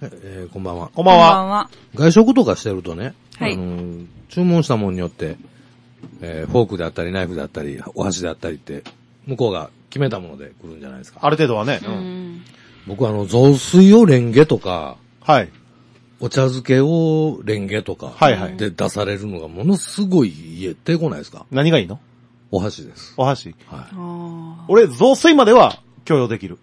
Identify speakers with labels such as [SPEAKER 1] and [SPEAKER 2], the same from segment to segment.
[SPEAKER 1] こんばんは。
[SPEAKER 2] こんばんは。
[SPEAKER 1] 外食とかしてるとね、
[SPEAKER 2] はい、
[SPEAKER 1] 注文したものによって、フォークであったり、ナイフであったり、お箸であったりって、向こうが決めたもので来るんじゃないですか。
[SPEAKER 2] ある程度はね。
[SPEAKER 1] 僕雑炊をレンゲとか、
[SPEAKER 2] はい。
[SPEAKER 1] お茶漬けをレンゲとか、
[SPEAKER 2] はいはい。
[SPEAKER 1] で出されるのがものすごい言えてこないですか？
[SPEAKER 2] 何がいいの？
[SPEAKER 1] お箸です。
[SPEAKER 2] お箸。
[SPEAKER 1] はい。
[SPEAKER 2] 俺、雑炊までは許容できる。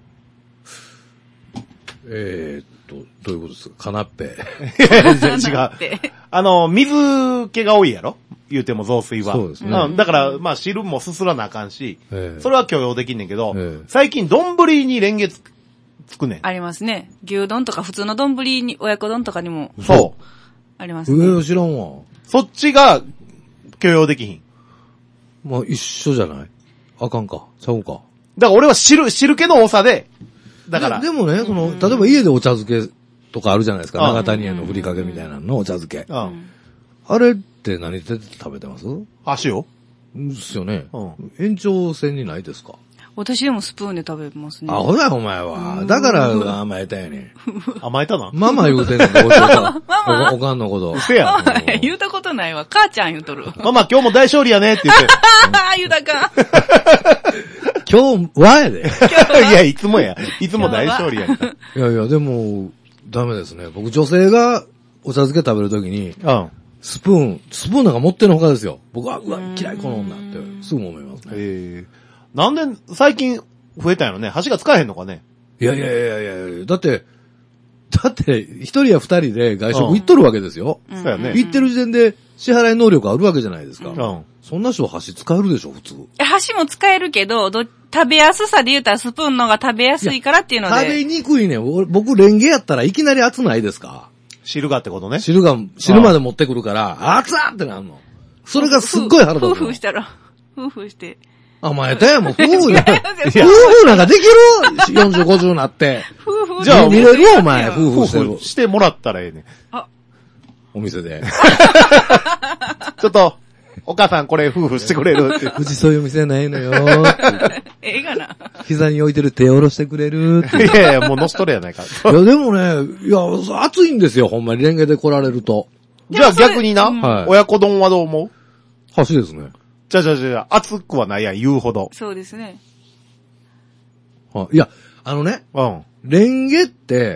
[SPEAKER 1] どういうことですか？カナッペ。
[SPEAKER 2] 違う。水気が多いやろ？言うても雑炊は。
[SPEAKER 1] そうですね。
[SPEAKER 2] だから、まあ、汁もすすらなあかんし、それは許容できんねんけど、最近、丼にレンゲつくねん。
[SPEAKER 3] ありますね。牛丼とか普通の丼に、親子丼とかにも。
[SPEAKER 2] そう。
[SPEAKER 3] ありますね。
[SPEAKER 1] 知らんわ。
[SPEAKER 2] そっちが許容できひん。
[SPEAKER 1] まあ、一緒じゃない？あかんか。ちゃうか。
[SPEAKER 2] だから俺は汁気の多さで、だから。
[SPEAKER 1] でもね、例えば家でお茶漬けとかあるじゃないですか。長谷園のふりかけみたいなのお茶漬け。あれって何で食べてます？
[SPEAKER 2] 箸を？
[SPEAKER 1] ですよね。延長線にないですか？
[SPEAKER 3] 私でもスプーンで食べますね。
[SPEAKER 1] あ、ほら、お前は。だから甘えたやねん。
[SPEAKER 2] 甘えたな。
[SPEAKER 1] ママ言うてんのか、おかんのこと。
[SPEAKER 2] せや。
[SPEAKER 3] 言うたことないわ。母ちゃん言うとる。
[SPEAKER 2] ママ今日も大勝利やねって言って。
[SPEAKER 3] 言うたか。
[SPEAKER 1] 今日はやで。
[SPEAKER 2] いや、いつもや。いつも大勝利やんか。
[SPEAKER 1] いや、でも、ダメですね。僕女性がお茶漬け食べるときに、スプーンなんか持ってのほかですよ。僕は、嫌いこの女って、すぐ思いますね。
[SPEAKER 2] なんで、最近増えたんやろね。箸が使えへんのかね。
[SPEAKER 1] いや、だって、一人や二人で外食行っとるわけですよ。
[SPEAKER 2] そうやね。
[SPEAKER 1] 行ってる時点で支払い能力あるわけじゃないですか。そんな人箸使えるでしょ、普通。
[SPEAKER 3] 箸も使えるけど、食べやすさで言うたらスプーンの方が食べやすいからっていうので。
[SPEAKER 1] 食べにくいねん。僕レンゲやったらいきなり熱ないですか？
[SPEAKER 2] 汁がってことね。
[SPEAKER 1] 汁まで持ってくるから、熱っってなるの。それがすっごい腹立つ。
[SPEAKER 3] 夫婦したら、夫婦して。
[SPEAKER 1] 甘えたやもう夫婦なんかできる ?40、50なって。じゃあ見れるよお前、夫婦
[SPEAKER 2] してもらったらええねん。
[SPEAKER 1] お店で。
[SPEAKER 2] ちょっと、お母さんこれ夫婦してくれるって。
[SPEAKER 1] うちそういう店ないのよ。
[SPEAKER 3] ええがな。
[SPEAKER 1] 膝に置いてる手下ろしてくれるって。
[SPEAKER 2] いやいや、もう乗しとるやないか。
[SPEAKER 1] いや、でもね、熱いんですよ、ほんまにレンゲで来られると。
[SPEAKER 2] じゃあ逆にな、親子丼はどう思う？
[SPEAKER 1] 箸ですね。
[SPEAKER 2] じゃあ、熱くはないやん、言うほど。
[SPEAKER 3] そうですね。
[SPEAKER 1] いや、レンゲって、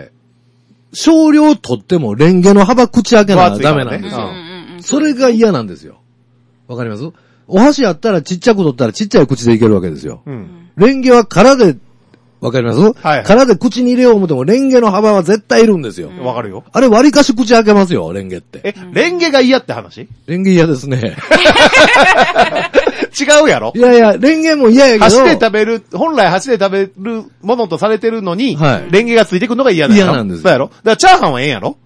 [SPEAKER 1] 少量取ってもレンゲの幅口開けならダメなんですよ。それが嫌なんですよ。わかります？お箸やったらちっちゃく取ったらちっちゃい口でいけるわけですよ。レンゲは殻で、わかります？殻で口に入れよう思ってもレンゲの幅は絶対いるんですよ。
[SPEAKER 2] わかるよ。
[SPEAKER 1] あれ割りかし口開けますよ、レンゲって。
[SPEAKER 2] レンゲが嫌って話？
[SPEAKER 1] レンゲ嫌ですね。
[SPEAKER 2] 違うやろ？
[SPEAKER 1] いや、レンゲも嫌やけど。
[SPEAKER 2] 本来箸で食べるものとされてるのに、レンゲがついてくるのが嫌だよ。
[SPEAKER 1] 嫌なんですよ。
[SPEAKER 2] そうやろ？だからチャーハンはええんやろ？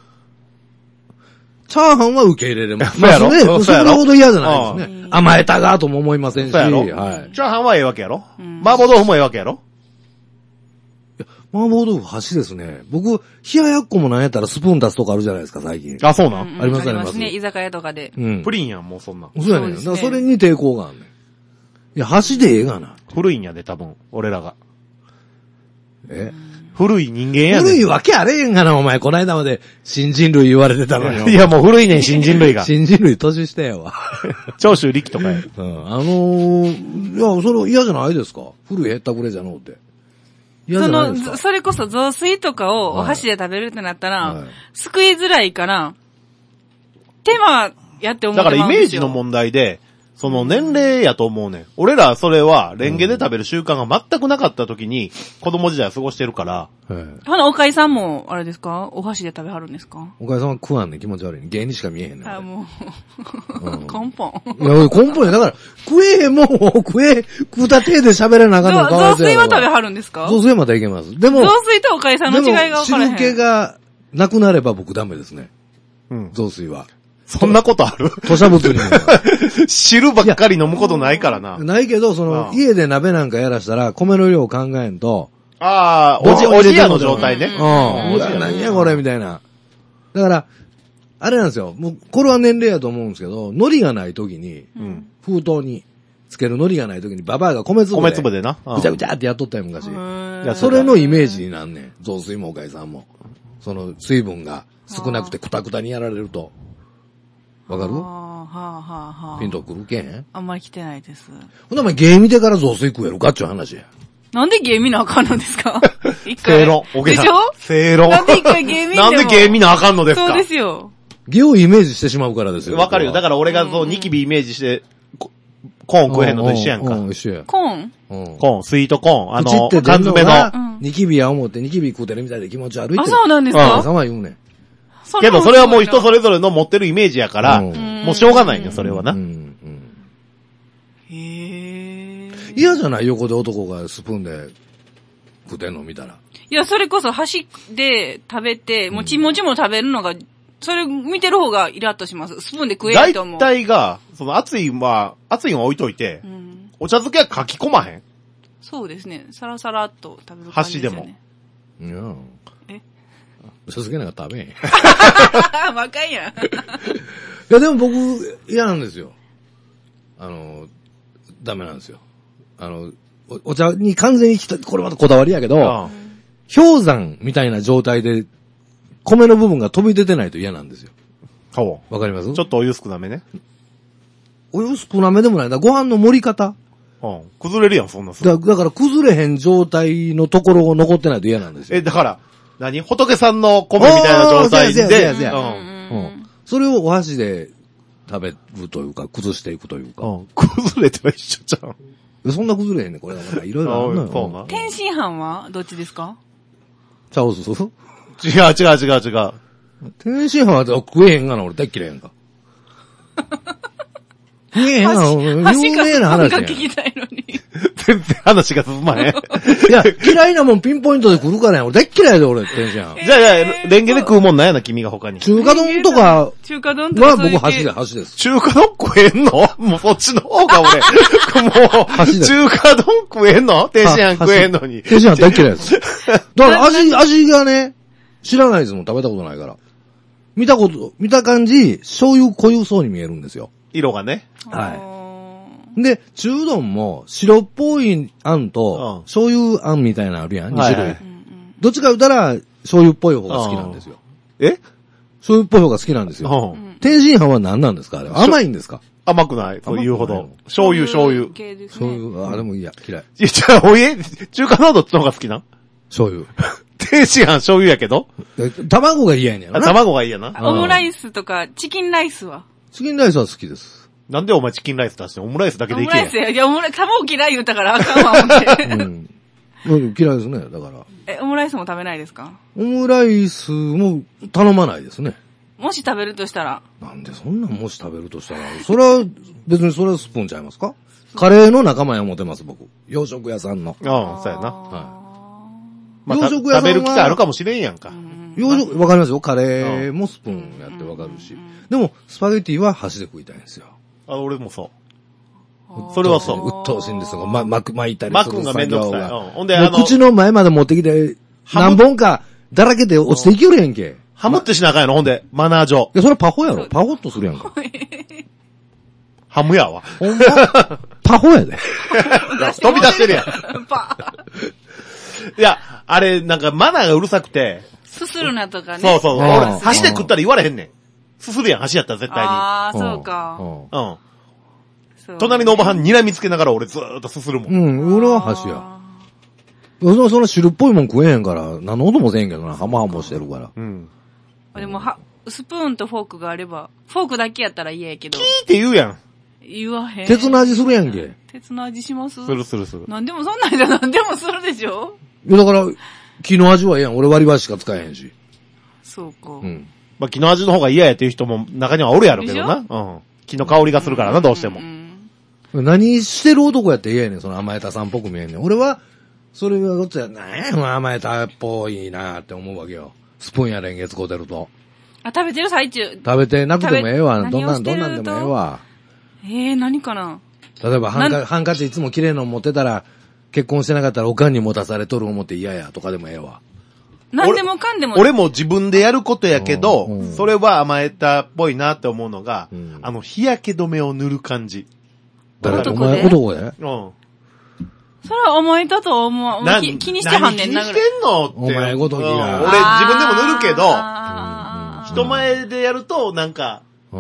[SPEAKER 1] チャーハンは受け入れれます。
[SPEAKER 2] そうやろ？
[SPEAKER 1] それほど嫌じゃないですね。甘えたがとも思いませんし。チャ
[SPEAKER 2] ーハンはええわけやろ？麻婆豆腐もええわけやろ？
[SPEAKER 1] 麻婆豆腐箸ですね。僕、冷ややっこもなんやったらスプーン出すとかあるじゃないですか、最近。
[SPEAKER 2] あ、そうなん？
[SPEAKER 1] あります
[SPEAKER 3] ありますね、居酒屋とかで。
[SPEAKER 2] プリンやん、もうそんな。
[SPEAKER 1] そうやねん。だからそれに抵抗があるねん。いや、箸でええがな。
[SPEAKER 2] 古いんやで、多分、俺らが。古い人間やねん。
[SPEAKER 1] 古いわけあれへんがな、お前。こないだまで新人類言われてたのよ。
[SPEAKER 2] いや、もう古いねん、新人類が。
[SPEAKER 1] 新人類年下やわ。
[SPEAKER 2] 長州力とかや。
[SPEAKER 1] いや、それ嫌じゃないですか。古いへったくれじゃのうて。
[SPEAKER 3] それこそ雑炊とかをお箸で食べるってなったら、すくいづらいから、手間やって思ってますよ。
[SPEAKER 2] だからイメージの問題で、その年齢やと思うねん。俺らそれはレンゲで食べる習慣が全くなかった時に子供時代過ごしてるから。
[SPEAKER 3] おかいさんも、あれですか？お箸で食べはるんですか？
[SPEAKER 1] おかいさんは食わんねん、気持ち悪いねん。芸にしか見えへんねん。
[SPEAKER 3] あ、もう。根本。
[SPEAKER 1] いや、根本や。だから、食えへんもん食うた手で喋れなあかんのか
[SPEAKER 3] 雑炊は食べはるんですか？
[SPEAKER 1] 雑炊はまたいけます。でも、
[SPEAKER 3] 雑炊とおかいさんの違いが分からへん。
[SPEAKER 1] 汁気がなくなれば僕ダメですね。雑炊は。
[SPEAKER 2] そんなことある？
[SPEAKER 1] 吐砂物に。
[SPEAKER 2] 汁ばっかり飲むことないからな。
[SPEAKER 1] ないけど、家で鍋なんかやらしたら、米の量を考えんと。
[SPEAKER 2] おじやの状態ね。
[SPEAKER 1] 何やこれ、みたいな。だから、あれなんですよ。もう、これは年齢やと思うんですけど、海苔がない時に、封筒につける海苔がない時に、ババアが米粒でな。ぐちゃぐちゃってやっとったよ、昔。それのイメージになんねん。雑炊もおかいさんも。 その水分が少なくてクタクタにやられると。わかる？ピンとくるけん？
[SPEAKER 3] あんまり来てないです。
[SPEAKER 1] ほんならゲー見てから雑炊食えるかっちゅう話や。
[SPEAKER 3] なんでゲー見なあかんのですか？
[SPEAKER 2] 正論。
[SPEAKER 3] でしょ？
[SPEAKER 2] 正論。
[SPEAKER 3] なんで一回ゲー見ても
[SPEAKER 2] なんでゲー見なあかんのですか？
[SPEAKER 3] そうですよ。
[SPEAKER 1] ゲをイメージしてしまうからですよ。
[SPEAKER 2] わかるよ。だから俺がそう、ニキビイメージして、コーン食えへんのと一緒やんか。
[SPEAKER 1] 一緒や。
[SPEAKER 3] コーン？
[SPEAKER 2] コーン、スイートコーン。
[SPEAKER 1] 口って
[SPEAKER 2] 缶詰の。
[SPEAKER 1] ニキビや思ってニキビ食うてるみたいで気持ち悪いって。
[SPEAKER 3] あ、そうなんですか？
[SPEAKER 1] さま言うねん。
[SPEAKER 2] けどそれはもう人それぞれの持ってるイメージやから、もうしょうがないね、それはな。
[SPEAKER 3] へー。
[SPEAKER 1] 嫌じゃない横で男がスプーンで食うてんの見たら。
[SPEAKER 3] いや、それこそ箸で食べて、もちもちも食べるのが、それ見てる方がイラッとします。スプーンで食えないと思う。
[SPEAKER 2] 大体が、その熱いのは置いといて、お茶漬けは書き込まへん？
[SPEAKER 3] そうですね。サラサラっと食べる感じですよね。
[SPEAKER 1] 箸でも。いや。お茶漬けなんか食べへん。
[SPEAKER 3] 若いやん。い
[SPEAKER 1] や、でも僕、嫌なんですよ。ダメなんですよ。お茶に完全にこれまたこだわりやけど、氷山みたいな状態で、米の部分が飛び出てないと嫌なんですよ。わかります？
[SPEAKER 2] ちょっとお湯少なめね。
[SPEAKER 1] お湯少なめでもない。ご飯の盛り方。
[SPEAKER 2] 崩れるやん、そんな
[SPEAKER 1] だから崩れへん状態のところが残ってないと嫌なんですよ。
[SPEAKER 2] だから、仏さんの米みたいな状態で、
[SPEAKER 1] それをお箸で食べるというか、崩していくというか。
[SPEAKER 2] 崩れては一緒じゃん。
[SPEAKER 1] そんな崩れへんねん、これ。いろいろあるのよ。
[SPEAKER 3] 天津飯はどっちですか？
[SPEAKER 1] チャオス違
[SPEAKER 2] う。
[SPEAKER 1] 天津飯は食えへんがな、俺大っ嫌いやんか。食えへんがな、有名な話やん。
[SPEAKER 3] 聞きたいのに。
[SPEAKER 2] 全然話が進まへん。い
[SPEAKER 1] や、嫌いなもんピンポイントで来るからやん。俺大っ嫌いやで、俺、天津飯。
[SPEAKER 2] じゃあ、レンゲで食うもんなんやな、君が他に。
[SPEAKER 1] 中華丼とかは僕箸です。
[SPEAKER 2] 中華丼食えんの？もうそっちの方が俺、もう、中華丼食えんの？天津飯食えんのに。
[SPEAKER 1] 天津飯大っ嫌いです。だから味がね、知らないですもん、食べたことないから。見た感じ、醤油濃ゆそうに見えるんですよ。
[SPEAKER 2] 色がね。
[SPEAKER 1] はい。で、中丼も白っぽいあんと、醤油あんみたいなのあるやん、2種類。どっちか言ったら、醤油っぽい方が好きなんですよ。醤油っぽい方が好きなんですよ。天津飯は何なんですか？あれ甘いんですか？
[SPEAKER 2] 甘くない。そういうほど。醤油。醤
[SPEAKER 1] 油、あれも嫌い。
[SPEAKER 2] いや、じゃあ、中華のどっちの方が好きな？
[SPEAKER 1] 醤油。
[SPEAKER 2] 天津飯醤油やけど
[SPEAKER 1] 卵が嫌やねんな。
[SPEAKER 2] 卵が嫌な。
[SPEAKER 3] オムライスとか、チキンライスは？
[SPEAKER 1] チキンライスは好きです。
[SPEAKER 2] なんでお前チキンライス出してオムライスだけでいけや。
[SPEAKER 3] オムライスや。いや、卵嫌い言うたからあかんわ、思って。
[SPEAKER 1] 嫌いですね、だから。
[SPEAKER 3] オムライスも食べないですか？
[SPEAKER 1] オムライスも頼まないですね。
[SPEAKER 3] もし食べるとしたら。
[SPEAKER 1] なんでそんなんもし食べるとしたら。それは、別にそれはスプーンちゃいますか？カレーの仲間や思ってます、僕。洋食屋さんの。
[SPEAKER 2] そうやな。
[SPEAKER 1] 洋食屋さんは。
[SPEAKER 2] 食べる機会あるかもしれんやんか。
[SPEAKER 1] わかりますよ。カレーもスプーンやってわかるし。でも、スパゲティは箸で食いたいんですよ。
[SPEAKER 2] 俺もそう。それはそう。
[SPEAKER 1] うっとうしいんですよ。巻いたりする。
[SPEAKER 2] 巻くんがめんどくさい。
[SPEAKER 1] ほんで、口の前まで持ってきて、何本か、だらけて落ちていけるやんけ。
[SPEAKER 2] ハムってしなあかんやろ、ほんで、マナー上。
[SPEAKER 1] いや、それパホやろ。パホっとするやんか。
[SPEAKER 2] ハムやわ。
[SPEAKER 1] ほんまパホやで。
[SPEAKER 2] 飛び出してるやん。いや、あれ、なんかマナーがうるさくて。
[SPEAKER 3] すするなとかね。
[SPEAKER 2] そう。俺、箸で食ったら言われへんねん。すするやん、箸やったら絶対に。
[SPEAKER 3] ああ、そうか。
[SPEAKER 2] 隣のおばはん睨みつけながら俺ずーっとすするもん。
[SPEAKER 1] 俺は箸や。その汁っぽいもん食えへんから、何の音もせんけどな、ハモしてるから。
[SPEAKER 3] でも、スプーンとフォークがあれば、フォークだけやったら嫌やけど。
[SPEAKER 2] キーって言うやん。
[SPEAKER 3] 言わへん。
[SPEAKER 1] 鉄の味するやんけ。
[SPEAKER 3] 鉄の味します？
[SPEAKER 2] する。
[SPEAKER 3] なんでもそんなんじゃなんでもするでしょ？
[SPEAKER 1] いや、だから、木の味はええやん。俺割り箸しか使えへんし。
[SPEAKER 3] そうか。
[SPEAKER 2] まあ、木の味の方が嫌やっていう人も中にはおるやろうけどな。木の香りがするからな、どうしても。
[SPEAKER 1] 何してる男やって嫌やねん、その甘えたさんっぽく見えんねん。俺は、それがどっちや、なんや、甘えたっぽいなって思うわけよ。スプーンやレンゲ使うてると。
[SPEAKER 3] 食べてる最中。
[SPEAKER 1] 食べてなくてもええわ。どんなんでもええわ。
[SPEAKER 3] 何かな？
[SPEAKER 1] 例えばハンカチいつも綺麗なの持ってたら、結婚してなかったらおかんに持たされとる思って嫌やとかでもええわ。
[SPEAKER 3] 何でもかんでも。
[SPEAKER 2] 俺も自分でやることやけど、それは甘えたっぽいなって思うのが、日焼け止めを塗る感じ。
[SPEAKER 1] 男で？
[SPEAKER 3] それは甘えたとは思う。気にしてはんねんな。
[SPEAKER 2] 気にしてんのって。
[SPEAKER 1] お前ごときが。
[SPEAKER 2] 俺自分でも塗るけど、人前でやると、なんか、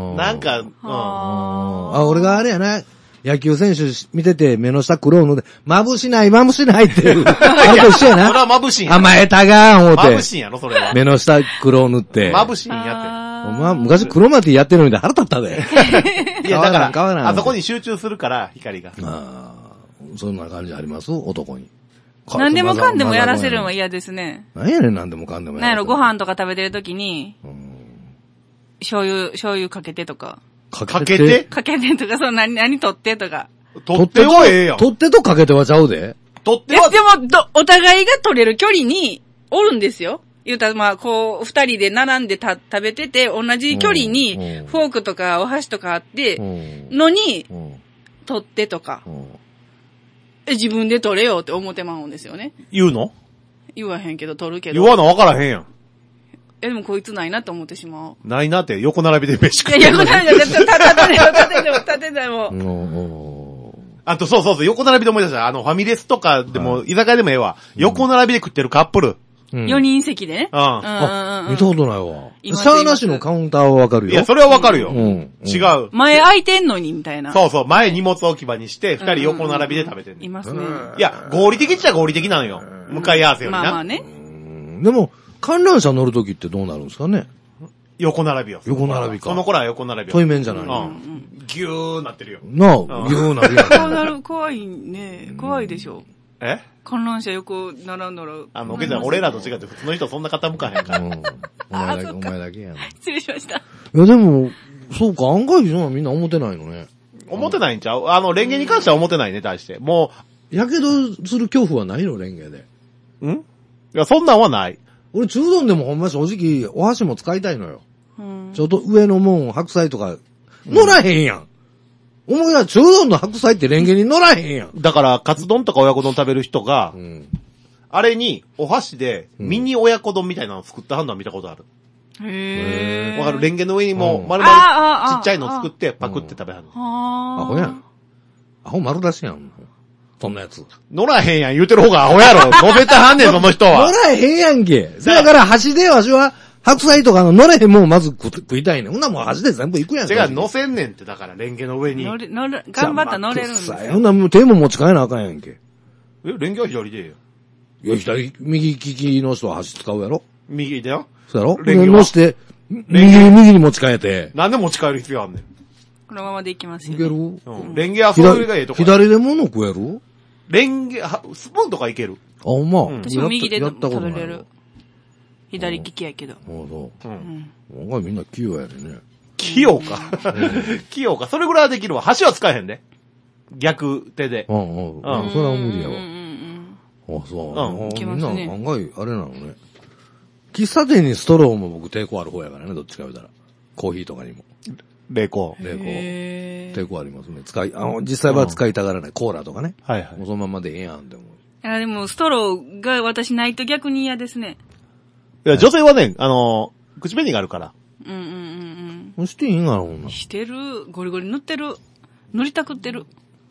[SPEAKER 1] 俺があれやな、野球選手見てて目の下黒いので、眩しないっていう。あれと一緒やな。
[SPEAKER 2] それは眩しいんや。
[SPEAKER 1] 甘えたがー思って。
[SPEAKER 2] 眩しいんやろ、それは。
[SPEAKER 1] 目の下黒塗って。
[SPEAKER 2] 眩しいんや
[SPEAKER 1] って。昔黒マティやってるのに腹立ったで。
[SPEAKER 2] いや、だから、あそこに集中するから、光が。
[SPEAKER 1] そんな感じあります男に。
[SPEAKER 3] 何でもかんでもやらせるのは嫌ですね。
[SPEAKER 1] 何やねん、何でもかんでも
[SPEAKER 3] やらせる。なんやろ、ご飯とか食べてるときに、醤油かけてとか。
[SPEAKER 2] かけて
[SPEAKER 3] かけてとか、何取ってとか。
[SPEAKER 2] 取ってはええやん。
[SPEAKER 1] 取ってとかけてはちゃうで。
[SPEAKER 2] 取っては。
[SPEAKER 3] でも、お互いが取れる距離におるんですよ。言うたら、まあ、こう、二人で並んで食べてて、同じ距離に、フォークとかお箸とかあって、のに、取ってとか。自分で取れよって思ってまうんですよね。
[SPEAKER 2] 言うの？
[SPEAKER 3] 言わへんけど、取るけど。
[SPEAKER 2] 言わな分からへんやん。
[SPEAKER 3] でもこいつないなと思ってしまう。
[SPEAKER 2] ないなって横並びで飯食ってる。
[SPEAKER 3] いや、横並びで、立てても。
[SPEAKER 2] あと、そう、横並びで思い出した。ファミレスとかでも、居酒屋でもええわ。横並びで食ってるカップル。
[SPEAKER 3] 4人席でね。
[SPEAKER 1] 見たことないわ。シャーなしのカウンターはわかるよ。
[SPEAKER 2] いや、それはわかるよ。違う。
[SPEAKER 3] 前空いてんのに、みたいな。
[SPEAKER 2] そう、前荷物置き場にして、2人横並びで食べてる。
[SPEAKER 3] いますね。
[SPEAKER 2] いや、合理的っちゃ合理的なのよ。向かい合わせよりな。
[SPEAKER 3] まあね。
[SPEAKER 1] でも、観覧車乗るときってどうなるんですかね？
[SPEAKER 2] 横並びよ。
[SPEAKER 1] 横並びか。
[SPEAKER 2] その頃は横並びよ。
[SPEAKER 1] 対面じゃない
[SPEAKER 2] ギューなってるよ。
[SPEAKER 1] ギューなるやん。
[SPEAKER 3] そうなる、怖いね。怖いでしょ。観覧車横並んだら。
[SPEAKER 2] おけちゃん、俺らと違って普通の人そんな傾かへんから。
[SPEAKER 1] お前だけやな。
[SPEAKER 3] 失礼しました。
[SPEAKER 1] いやでも、そうか、案外みんな思ってないのね。
[SPEAKER 2] 思ってないんちゃう？レンゲに関しては思ってないね、対して。も
[SPEAKER 1] う、やけどする恐怖はないの、レンゲで。
[SPEAKER 2] いや、そんなんはない。
[SPEAKER 1] 俺、中丼でもほんま正直、お箸も使いたいのよ。ちょっと上のもん、白菜とか、乗らへんやん。思い出中丼の白菜ってレンゲに乗らへんやん。
[SPEAKER 2] だから、カツ丼とか親子丼食べる人が、あれに、お箸で、ミニ親子丼みたいなの作ったはんのは見たことある。
[SPEAKER 3] へー。
[SPEAKER 2] わかる？レンゲの上にも、丸々ちっちゃいの作って、パクって食べはんの。
[SPEAKER 1] アホやん。アホ丸出しやん。そんなやつ。
[SPEAKER 2] 乗らへんやん言うてる方がアホやろ。乗せたはんねん、その人は。
[SPEAKER 1] 乗らへんやんけ。だから箸でわしは、白菜とか乗れへんもんまず食いたいねん。ほんなもう箸で全部いくやん。
[SPEAKER 2] 違う、乗せんねんって、だから、レンゲの上に。
[SPEAKER 3] 頑張ったら乗れるんですよ。
[SPEAKER 1] ほんなもう手も持ち替えなあかんやんけ。
[SPEAKER 2] レンゲは左でええ
[SPEAKER 1] い
[SPEAKER 2] よ。
[SPEAKER 1] や、右利きの人は箸使うやろ？
[SPEAKER 2] 右だよ。
[SPEAKER 1] そうやろ？
[SPEAKER 2] レンゲは
[SPEAKER 1] 乗して、右に持ち替えて。
[SPEAKER 2] なんで持ち帰る必要あんねん。
[SPEAKER 3] このままでいきますよ。
[SPEAKER 1] いける？
[SPEAKER 2] レンゲはそれがええとこ。
[SPEAKER 1] 左で物食える？
[SPEAKER 2] レンゲ、スプーンとかいける。
[SPEAKER 1] あ、ほんま。
[SPEAKER 3] 私も右で食べれる。左利きやけど。
[SPEAKER 1] そう。案外みんな器用やでね。
[SPEAKER 2] 器用か。器用か。それぐらいはできるわ。箸は使えへんで。逆手で。
[SPEAKER 1] それは無理やわ。あ、そう。みんな案外あれなのね。喫茶店にストローも僕抵抗ある方やからね、どっちか言うたら。コーヒーとかにも。
[SPEAKER 2] 冷凍。
[SPEAKER 1] 抵抗ありますね。実際は使いたがらない。コーラとかね。
[SPEAKER 2] はいはい。
[SPEAKER 1] もうそのままでええやんって思う。
[SPEAKER 3] でも、ストローが私ないと逆に嫌ですね。
[SPEAKER 2] いや、女性はね、口紅があるから。
[SPEAKER 1] していいんかな、
[SPEAKER 3] してる。ゴリゴリ塗ってる。塗りたくってる。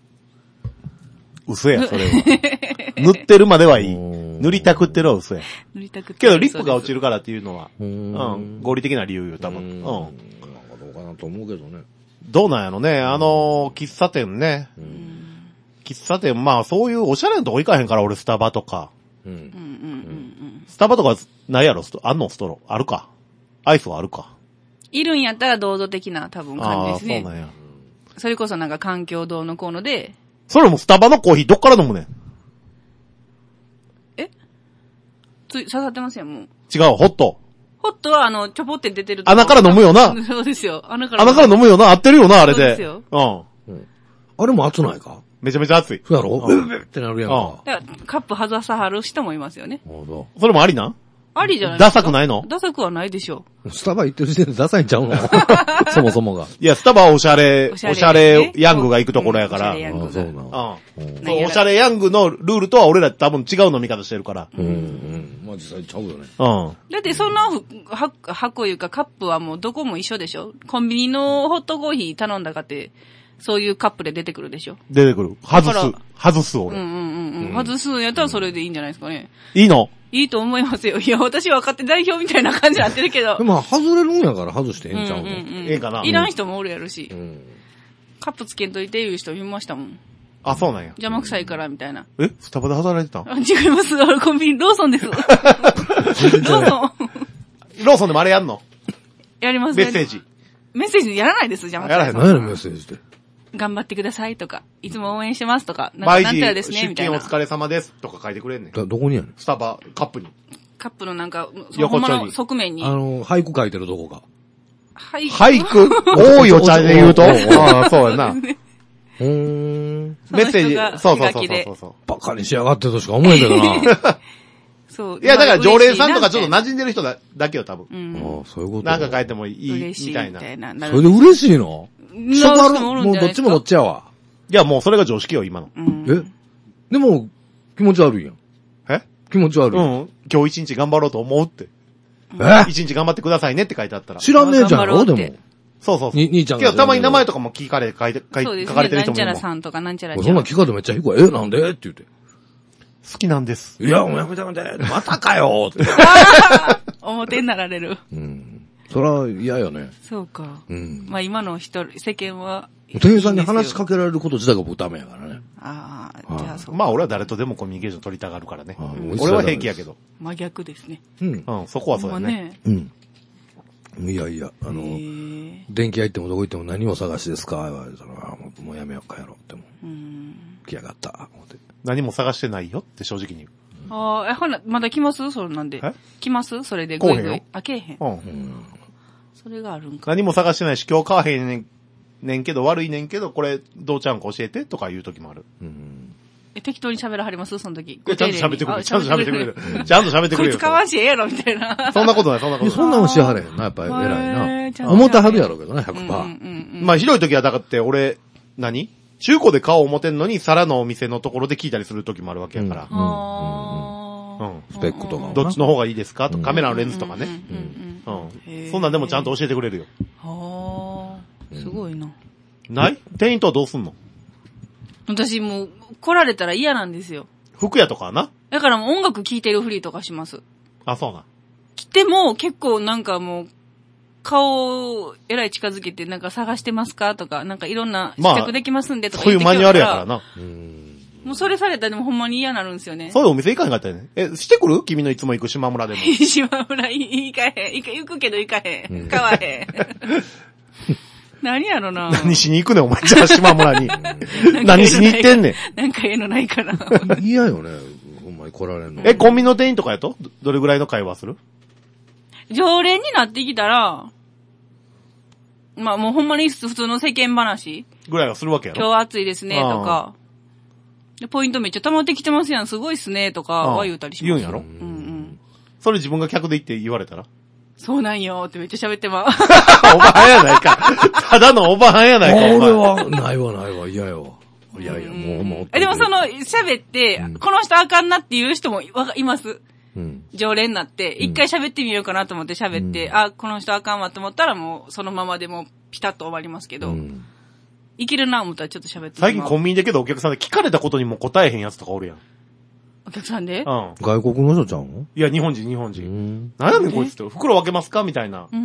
[SPEAKER 2] 嘘や、それは。塗ってるまではいい。塗りたくってるは嘘や。
[SPEAKER 3] 塗りたくってる。
[SPEAKER 2] けど、リップが落ちるからっていうのは、合理的な理由よ、多分。
[SPEAKER 1] どうかなと思うけどね。
[SPEAKER 2] どうなんやろね。喫茶店ね。喫茶店、まあ、そういうおしゃれなとこ行かへんから、俺、スタバとか。スタバとか、ないやろ、あんのストロー。あるか。アイスはあるか。
[SPEAKER 3] いるんやったら、同度的な多分感じですね。
[SPEAKER 2] そうなんや。
[SPEAKER 3] それこそなんか環境堂のコーナーで。
[SPEAKER 2] それもスタバのコーヒーどっから飲むねん。
[SPEAKER 3] 刺さってますやん、もう。
[SPEAKER 2] 違う、ホット。
[SPEAKER 3] ホットはちょぽって出てると。
[SPEAKER 2] 穴から飲むよな。
[SPEAKER 3] そうですよ。穴から
[SPEAKER 2] 飲むよな。合ってるよな、あれで。
[SPEAKER 3] そうですよ。
[SPEAKER 1] あれも熱ないか？
[SPEAKER 2] めちゃめちゃ熱い。
[SPEAKER 1] そうやろ？ブブってなるやんか。
[SPEAKER 3] だからカップ外さはる人もいますよね。
[SPEAKER 2] それもありなん？
[SPEAKER 3] ありじゃないですか。
[SPEAKER 2] ダサくないの？
[SPEAKER 3] ダサくはないでしょ
[SPEAKER 1] う。スタバ行ってる時点でダサいんちゃうの？そもそもが。
[SPEAKER 2] いや、スタバはおしゃれヤングが行くところやから。
[SPEAKER 1] そうな
[SPEAKER 2] の。おしゃれヤングのルールとは俺ら多分違う飲み方してるから。
[SPEAKER 1] まあ実際ちゃうよね。
[SPEAKER 3] だってそんな箱いうかカップはもうどこも一緒でしょ？コンビニのホットコーヒー頼んだかって、そういうカップで出てくるでしょ？
[SPEAKER 2] 出てくる。外す俺。
[SPEAKER 3] 外すんやったらそれでいいんじゃないですかね。
[SPEAKER 2] いいの？
[SPEAKER 3] いいと思いますよ。いや、私は若手代表みたいな感じになってるけど。
[SPEAKER 1] でも、外れるんやから外してええんちゃうの？
[SPEAKER 2] ええかな。
[SPEAKER 3] いらん人もおるやろし。カップつけんといていう人見ましたもん。
[SPEAKER 2] あ、そうなんや。
[SPEAKER 3] 邪魔くさいからみたいな。
[SPEAKER 2] スタバで働いてたん？
[SPEAKER 3] 違います。コンビニ、ローソンです。ロ
[SPEAKER 2] ーソンでもあれやんの？
[SPEAKER 3] やります
[SPEAKER 2] メッセージ。
[SPEAKER 3] メッセージやらないです、邪魔くさい。
[SPEAKER 2] やらへんの？
[SPEAKER 1] 何やろ、メッセージで。
[SPEAKER 3] 頑張ってくださいとか、いつも応援してますとか、なんたらですね、みたいな。
[SPEAKER 2] 出勤お疲れ様ですとか書いてくれんねん。
[SPEAKER 1] どこにやねん？
[SPEAKER 2] スタバ、カップに。
[SPEAKER 3] カップのなんか、
[SPEAKER 2] 横丁に。
[SPEAKER 3] ほんまの側面に。
[SPEAKER 1] 俳句書いてるとこか。
[SPEAKER 2] 俳句多いお茶で言うとああ、そうやな。メッセージ、そう。
[SPEAKER 1] バカにしやがってとしか思えんけどな。
[SPEAKER 3] そう。
[SPEAKER 2] いや、だから常連さんとかちょっと馴染んでる人だけよ、多分。
[SPEAKER 1] ああ、そういうこと。
[SPEAKER 2] なんか書いてもいい、みたいな。
[SPEAKER 1] それで嬉しいの？しょばる、もうどっちもどっちやわ。
[SPEAKER 2] いや、もうそれが常識よ、今の。
[SPEAKER 1] でも、気持ち悪いやん。気持ち悪い。
[SPEAKER 2] 今日一日頑張ろうと思うって。一日頑張ってくださいねって書いてあったら。
[SPEAKER 1] 知らんねえじゃんろ、でも。
[SPEAKER 2] そう。
[SPEAKER 1] 兄ちゃんが。
[SPEAKER 2] けどたまに名前とかも書かれてる人もいる。
[SPEAKER 3] なんちゃらさんとかなんちゃら
[SPEAKER 1] そんな聞かれてめっちゃ低い。なんでって言って。
[SPEAKER 2] 好きなんです。
[SPEAKER 1] いや、もうやめて。またかよって。
[SPEAKER 3] 表になられる。
[SPEAKER 1] そら嫌よね。
[SPEAKER 3] そうか。まあ今の世間は。
[SPEAKER 1] 店員さんに話しかけられること自体が僕ダメやからね。
[SPEAKER 3] ああ、じゃあそう。
[SPEAKER 2] まあ俺は誰とでもコミュニケーション取りたがるからね。俺は平気やけど。
[SPEAKER 3] 真逆ですね。
[SPEAKER 2] そこはそうだね。
[SPEAKER 1] いや、電気屋行ってもどこ行っても何を探しですか言われたら、もうやめようかやろっても。来やがった。
[SPEAKER 2] 何も探してないよって正直に言う。
[SPEAKER 3] ああ、ほな、まだ来ますそれなんで。来ますそれで。
[SPEAKER 2] 来へんよ。
[SPEAKER 3] あ、来へん。それがあるんか。
[SPEAKER 2] 何も探してないし、今日買わへんねんけど、悪いねんけど、これ、どうちゃうんか教えてとか言う時もある。
[SPEAKER 3] 適当に喋らはりますその時。
[SPEAKER 2] ちゃんと喋ってくれる。ちゃんと喋ってくれる。ちゃんと喋ってくれる。
[SPEAKER 3] こいつかわしえやろ、みたいな。
[SPEAKER 2] そんなことない。そ
[SPEAKER 1] んなもんしはれへんな、やっぱり偉いな。思ったはるやろうけどな、100%。
[SPEAKER 2] まあ、ひどい時は、だからって、俺、中古で顔を持てんのに、皿のお店のところで聞いたりする時もあるわけやから。
[SPEAKER 1] スペックとか。
[SPEAKER 2] どっちの方がいいですかとカメラのレンズとかね。そんなんでもちゃんと教えてくれるよ。
[SPEAKER 3] すごいな。
[SPEAKER 2] ない店員とはどうすんの？
[SPEAKER 3] 私もう来られたら嫌なんですよ。
[SPEAKER 2] 服屋とかはな。
[SPEAKER 3] だからもう音楽聴いてるふりとかします。
[SPEAKER 2] あ、そうな。
[SPEAKER 3] 来ても結構なんかもう顔をえらい近づけてなんか探してますかとかなんかいろんな試着できますんでとか
[SPEAKER 2] 言ってきたら、そういうマニュアルやからな。
[SPEAKER 3] もうそれされたらでもほんまに嫌になるんですよね。
[SPEAKER 2] そういうお店行かへんかったよね。してくる？君のいつも行く島村でも。
[SPEAKER 3] 島村行かへん。行くけど行かへん。買わへん。何やろな。
[SPEAKER 2] 何しに行くねん、お前。じゃあ、島村に。何しに行ってんねん。
[SPEAKER 3] なんかええのないかな。
[SPEAKER 1] 嫌よね。ほんまに来られんの。
[SPEAKER 2] コンビニの店員とかやとどれぐらいの会話する？
[SPEAKER 3] 常連になってきたら、まあもうほんまに普通の世間話
[SPEAKER 2] ぐらいはするわけやろ。
[SPEAKER 3] 今日暑いですね、とか。ポイントめっちゃ溜まってきてますやん、すごいっすね、とかは言うたりします。
[SPEAKER 2] 言うんやろ？それ自分が客で行って言われたら？
[SPEAKER 3] そうなんよってめっちゃ喋ってま
[SPEAKER 2] おばはんやないか。ただのおばはんやないか。
[SPEAKER 1] 俺は、ないわ、嫌やわ。いや、もう。
[SPEAKER 3] でも喋って、この人あかんなっていう人もいます。常連になって、一回喋ってみようかなと思って喋って、この人あかんわと思ったらもうそのままでもピタッと終わりますけど、いけるな思ったらちょっと喋って
[SPEAKER 2] 最近コンビニでけどお客さんで聞かれたことにも答えへんやつとかおるやん。
[SPEAKER 3] お客さんで？
[SPEAKER 1] 外国の人ちゃうの？
[SPEAKER 2] いや、日本人。何やねんこいつって。袋分けますかみたいな。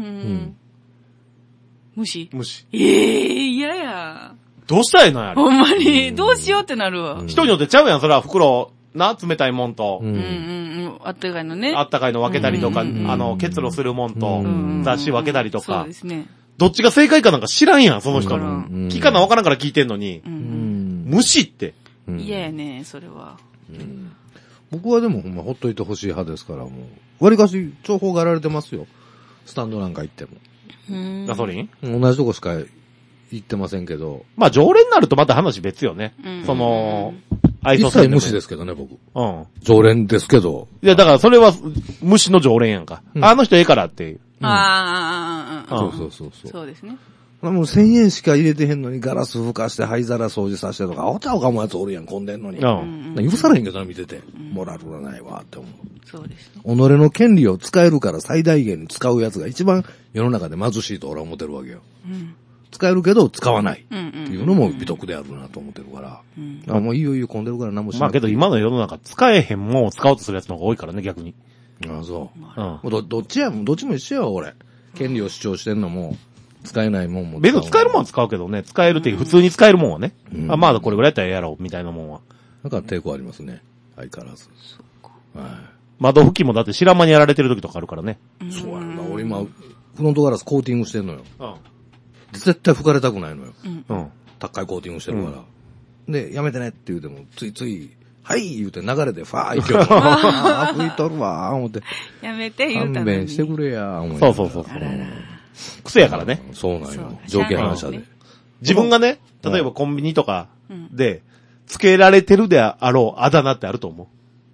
[SPEAKER 3] 無視。嫌や。
[SPEAKER 2] どうしたらいいのや
[SPEAKER 3] ほんまに、どうしようってなるわ。
[SPEAKER 2] 人によってちゃうやん、それは袋、冷たいもんと。
[SPEAKER 3] あったかいのね。
[SPEAKER 2] あったかいの分けたりとか、結露するもんと、雑誌分けたりとか。
[SPEAKER 3] そうですね。
[SPEAKER 2] どっちが正解かなんか知らんやん、その人の。聞かな分からんから聞いてんのに。無視って。
[SPEAKER 3] 嫌やね、それは。
[SPEAKER 1] 僕はでもほんまほっといてほしい派ですから、もう。割かし重宝がられてますよ。スタンドなんか行っても。
[SPEAKER 2] ガソリン？
[SPEAKER 1] 同じとこしか行ってませんけど。
[SPEAKER 2] まあ常連になるとまた話別よね。
[SPEAKER 1] 一切無視ですけどね、僕。常連ですけど。
[SPEAKER 2] いや、だからそれは無視の常連やんか。あの人ええからっていう。
[SPEAKER 1] そう。
[SPEAKER 3] そうですね。
[SPEAKER 1] もう1000円しか入れてへんのにガラス吹かして灰皿掃除させてとか、おちゃおかもやつおるやん、混んでんのに。許されへんけどな、見てて。モラルがないわ、って思う。
[SPEAKER 3] そうですね。
[SPEAKER 1] 己の権利を使えるから最大限に使うやつが一番世の中で貧しいと俺は思ってるわけよ。 使えるけど使わないっていうのも美徳であるなと思ってるから。あ、もういいよいいよ、混んでるから何もしない。
[SPEAKER 2] まあけど今の世の中使えへんもんを使おうとするやつの方が多いからね、逆に。
[SPEAKER 1] ああ、そう。どっちも一緒や、俺。権利を主張してんのも、使えないもんも。
[SPEAKER 2] 別に使えるもんは使うけどね、使えるっていう、普通に使えるもんはね。あ、まあこれぐらいやったらやろう、みたいなもんは。
[SPEAKER 1] だから抵抗ありますね。相変わらず。
[SPEAKER 3] そうか。
[SPEAKER 1] はい。
[SPEAKER 2] 窓拭きもだって知らん間にやられてる時とかあるからね。
[SPEAKER 1] そうやな。俺今、フロントガラスコーティングしてんのよ。絶対拭かれたくないのよ。高いコーティングしてるから。で、やめてねって言うても、ついつい、はい言うて流れでファー行けよ。拭いとるわ思って。
[SPEAKER 3] やめて言うたのに。
[SPEAKER 1] 勘弁してくれや思
[SPEAKER 2] って。そう。癖やからね。
[SPEAKER 1] そうなんよ。条件反射で。
[SPEAKER 2] 自分がね、例えばコンビニとかで、つけられてるであろうあだ名ってあると思う。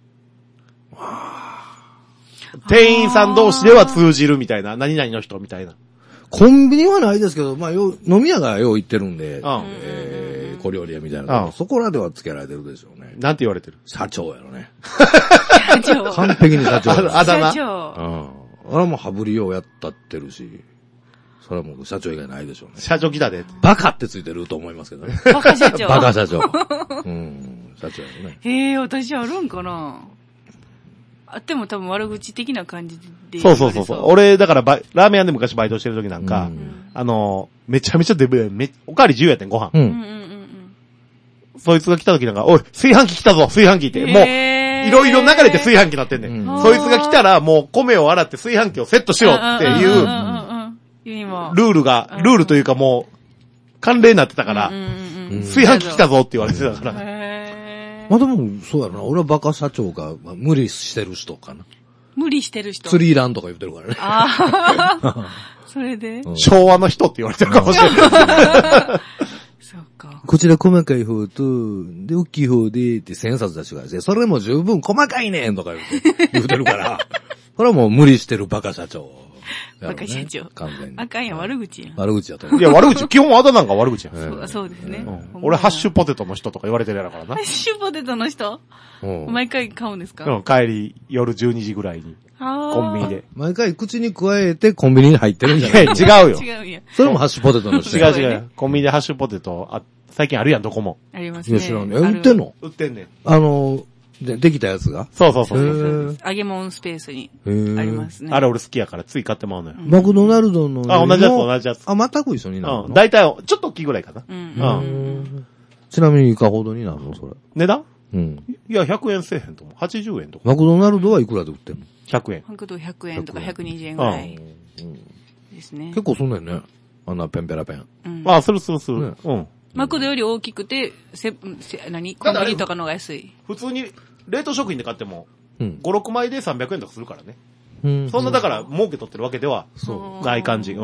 [SPEAKER 2] 店員さん同士では通じるみたいな、何々の人みたいな。
[SPEAKER 1] コンビニはないですけど、まあ、飲み屋がよう行ってるんで、小料理屋みたいな。そこらではつけられてるでしょうね。
[SPEAKER 2] なんて言われてる？
[SPEAKER 1] 社長やろね。
[SPEAKER 3] 社長。
[SPEAKER 1] 完璧に社長。
[SPEAKER 2] あだ名。
[SPEAKER 3] 社長。
[SPEAKER 1] あれも羽振りようやったってるし、それはもう社長以外ないでしょうね。
[SPEAKER 2] 社長来たで。
[SPEAKER 1] バカってついてると思いますけどね。
[SPEAKER 3] バカ社長。
[SPEAKER 1] バカ社長。社長やろね。
[SPEAKER 3] へえ、私あるんかな？あっても多分悪口的な感じで。
[SPEAKER 2] そう。俺、だからラーメン屋で昔バイトしてる時なんか、めちゃめちゃおかわり自由やってん、ご飯。そいつが来た時なんか、おい、炊飯器来たぞ、炊飯器って。もう、いろいろ流れて炊飯器なってんねん。そいつが来たら、もう米を洗って炊飯器をセットしろっていう、ルールというかもう、慣例になってたから、炊飯器来たぞって言われてたから。
[SPEAKER 1] まあでも、そうやろな。俺はバカ社長が無理してる人かな。
[SPEAKER 3] 無理してる人。
[SPEAKER 1] 釣りいらんとか言ってるからね。
[SPEAKER 3] それで、
[SPEAKER 2] 昭和の人って言われてるかもしれない。
[SPEAKER 3] そうか。
[SPEAKER 1] こちら細かい方と、で、大きい方で、って千冊出してください。それも十分細かいねんとか言ってるから。これはもう無理してるバカ社長。
[SPEAKER 3] バカ社長。
[SPEAKER 1] 完全に。
[SPEAKER 3] あかんや、悪口や。
[SPEAKER 1] 悪口やと思う。
[SPEAKER 2] いや、悪口、基本あだなんか悪口や。
[SPEAKER 3] そうですね。
[SPEAKER 2] 俺、ハッシュポテトの人とか言われてるやろからな。
[SPEAKER 3] ハッシュポテトの人毎回買うんですか？
[SPEAKER 2] 帰り、夜12時ぐらいに。コンビニで。
[SPEAKER 1] 毎回口に加えてコンビニに入ってるんじゃない？
[SPEAKER 2] 違うよ。
[SPEAKER 3] 違うや。
[SPEAKER 1] それもハッシュポテトの人。
[SPEAKER 2] 違う。コンビニでハッシュポテト、最近あるやん、どこも。
[SPEAKER 3] ありますね。
[SPEAKER 1] 知らんね。売ってんの？
[SPEAKER 2] 売ってんねん。
[SPEAKER 1] できたやつが？
[SPEAKER 2] そう。
[SPEAKER 3] 揚げ物スペースにありますね。
[SPEAKER 2] あれ俺好きやからつい買ってまうのよ。
[SPEAKER 1] マクドナルドの。
[SPEAKER 2] 同じやつ。
[SPEAKER 1] 全く一緒になるの？
[SPEAKER 2] 大体、ちょっと大きいぐらいかな。
[SPEAKER 1] ちなみにいかほどになるのそれ。
[SPEAKER 2] 値段？いや、100円せえへんと思う。80円とか。
[SPEAKER 1] マクドナルドはいくらで売ってんの
[SPEAKER 2] ？100円。
[SPEAKER 3] マクド100円とか120円ぐらいですね。
[SPEAKER 1] 結構すんねんね。あんなペンペラペン。
[SPEAKER 2] する。
[SPEAKER 3] マクドより大きくて、コンビニとかの方が安い。
[SPEAKER 2] 普通に、冷凍食品で買っても、5、6枚で300円とかするからね。そんなだから儲け取ってるわけではない感じ。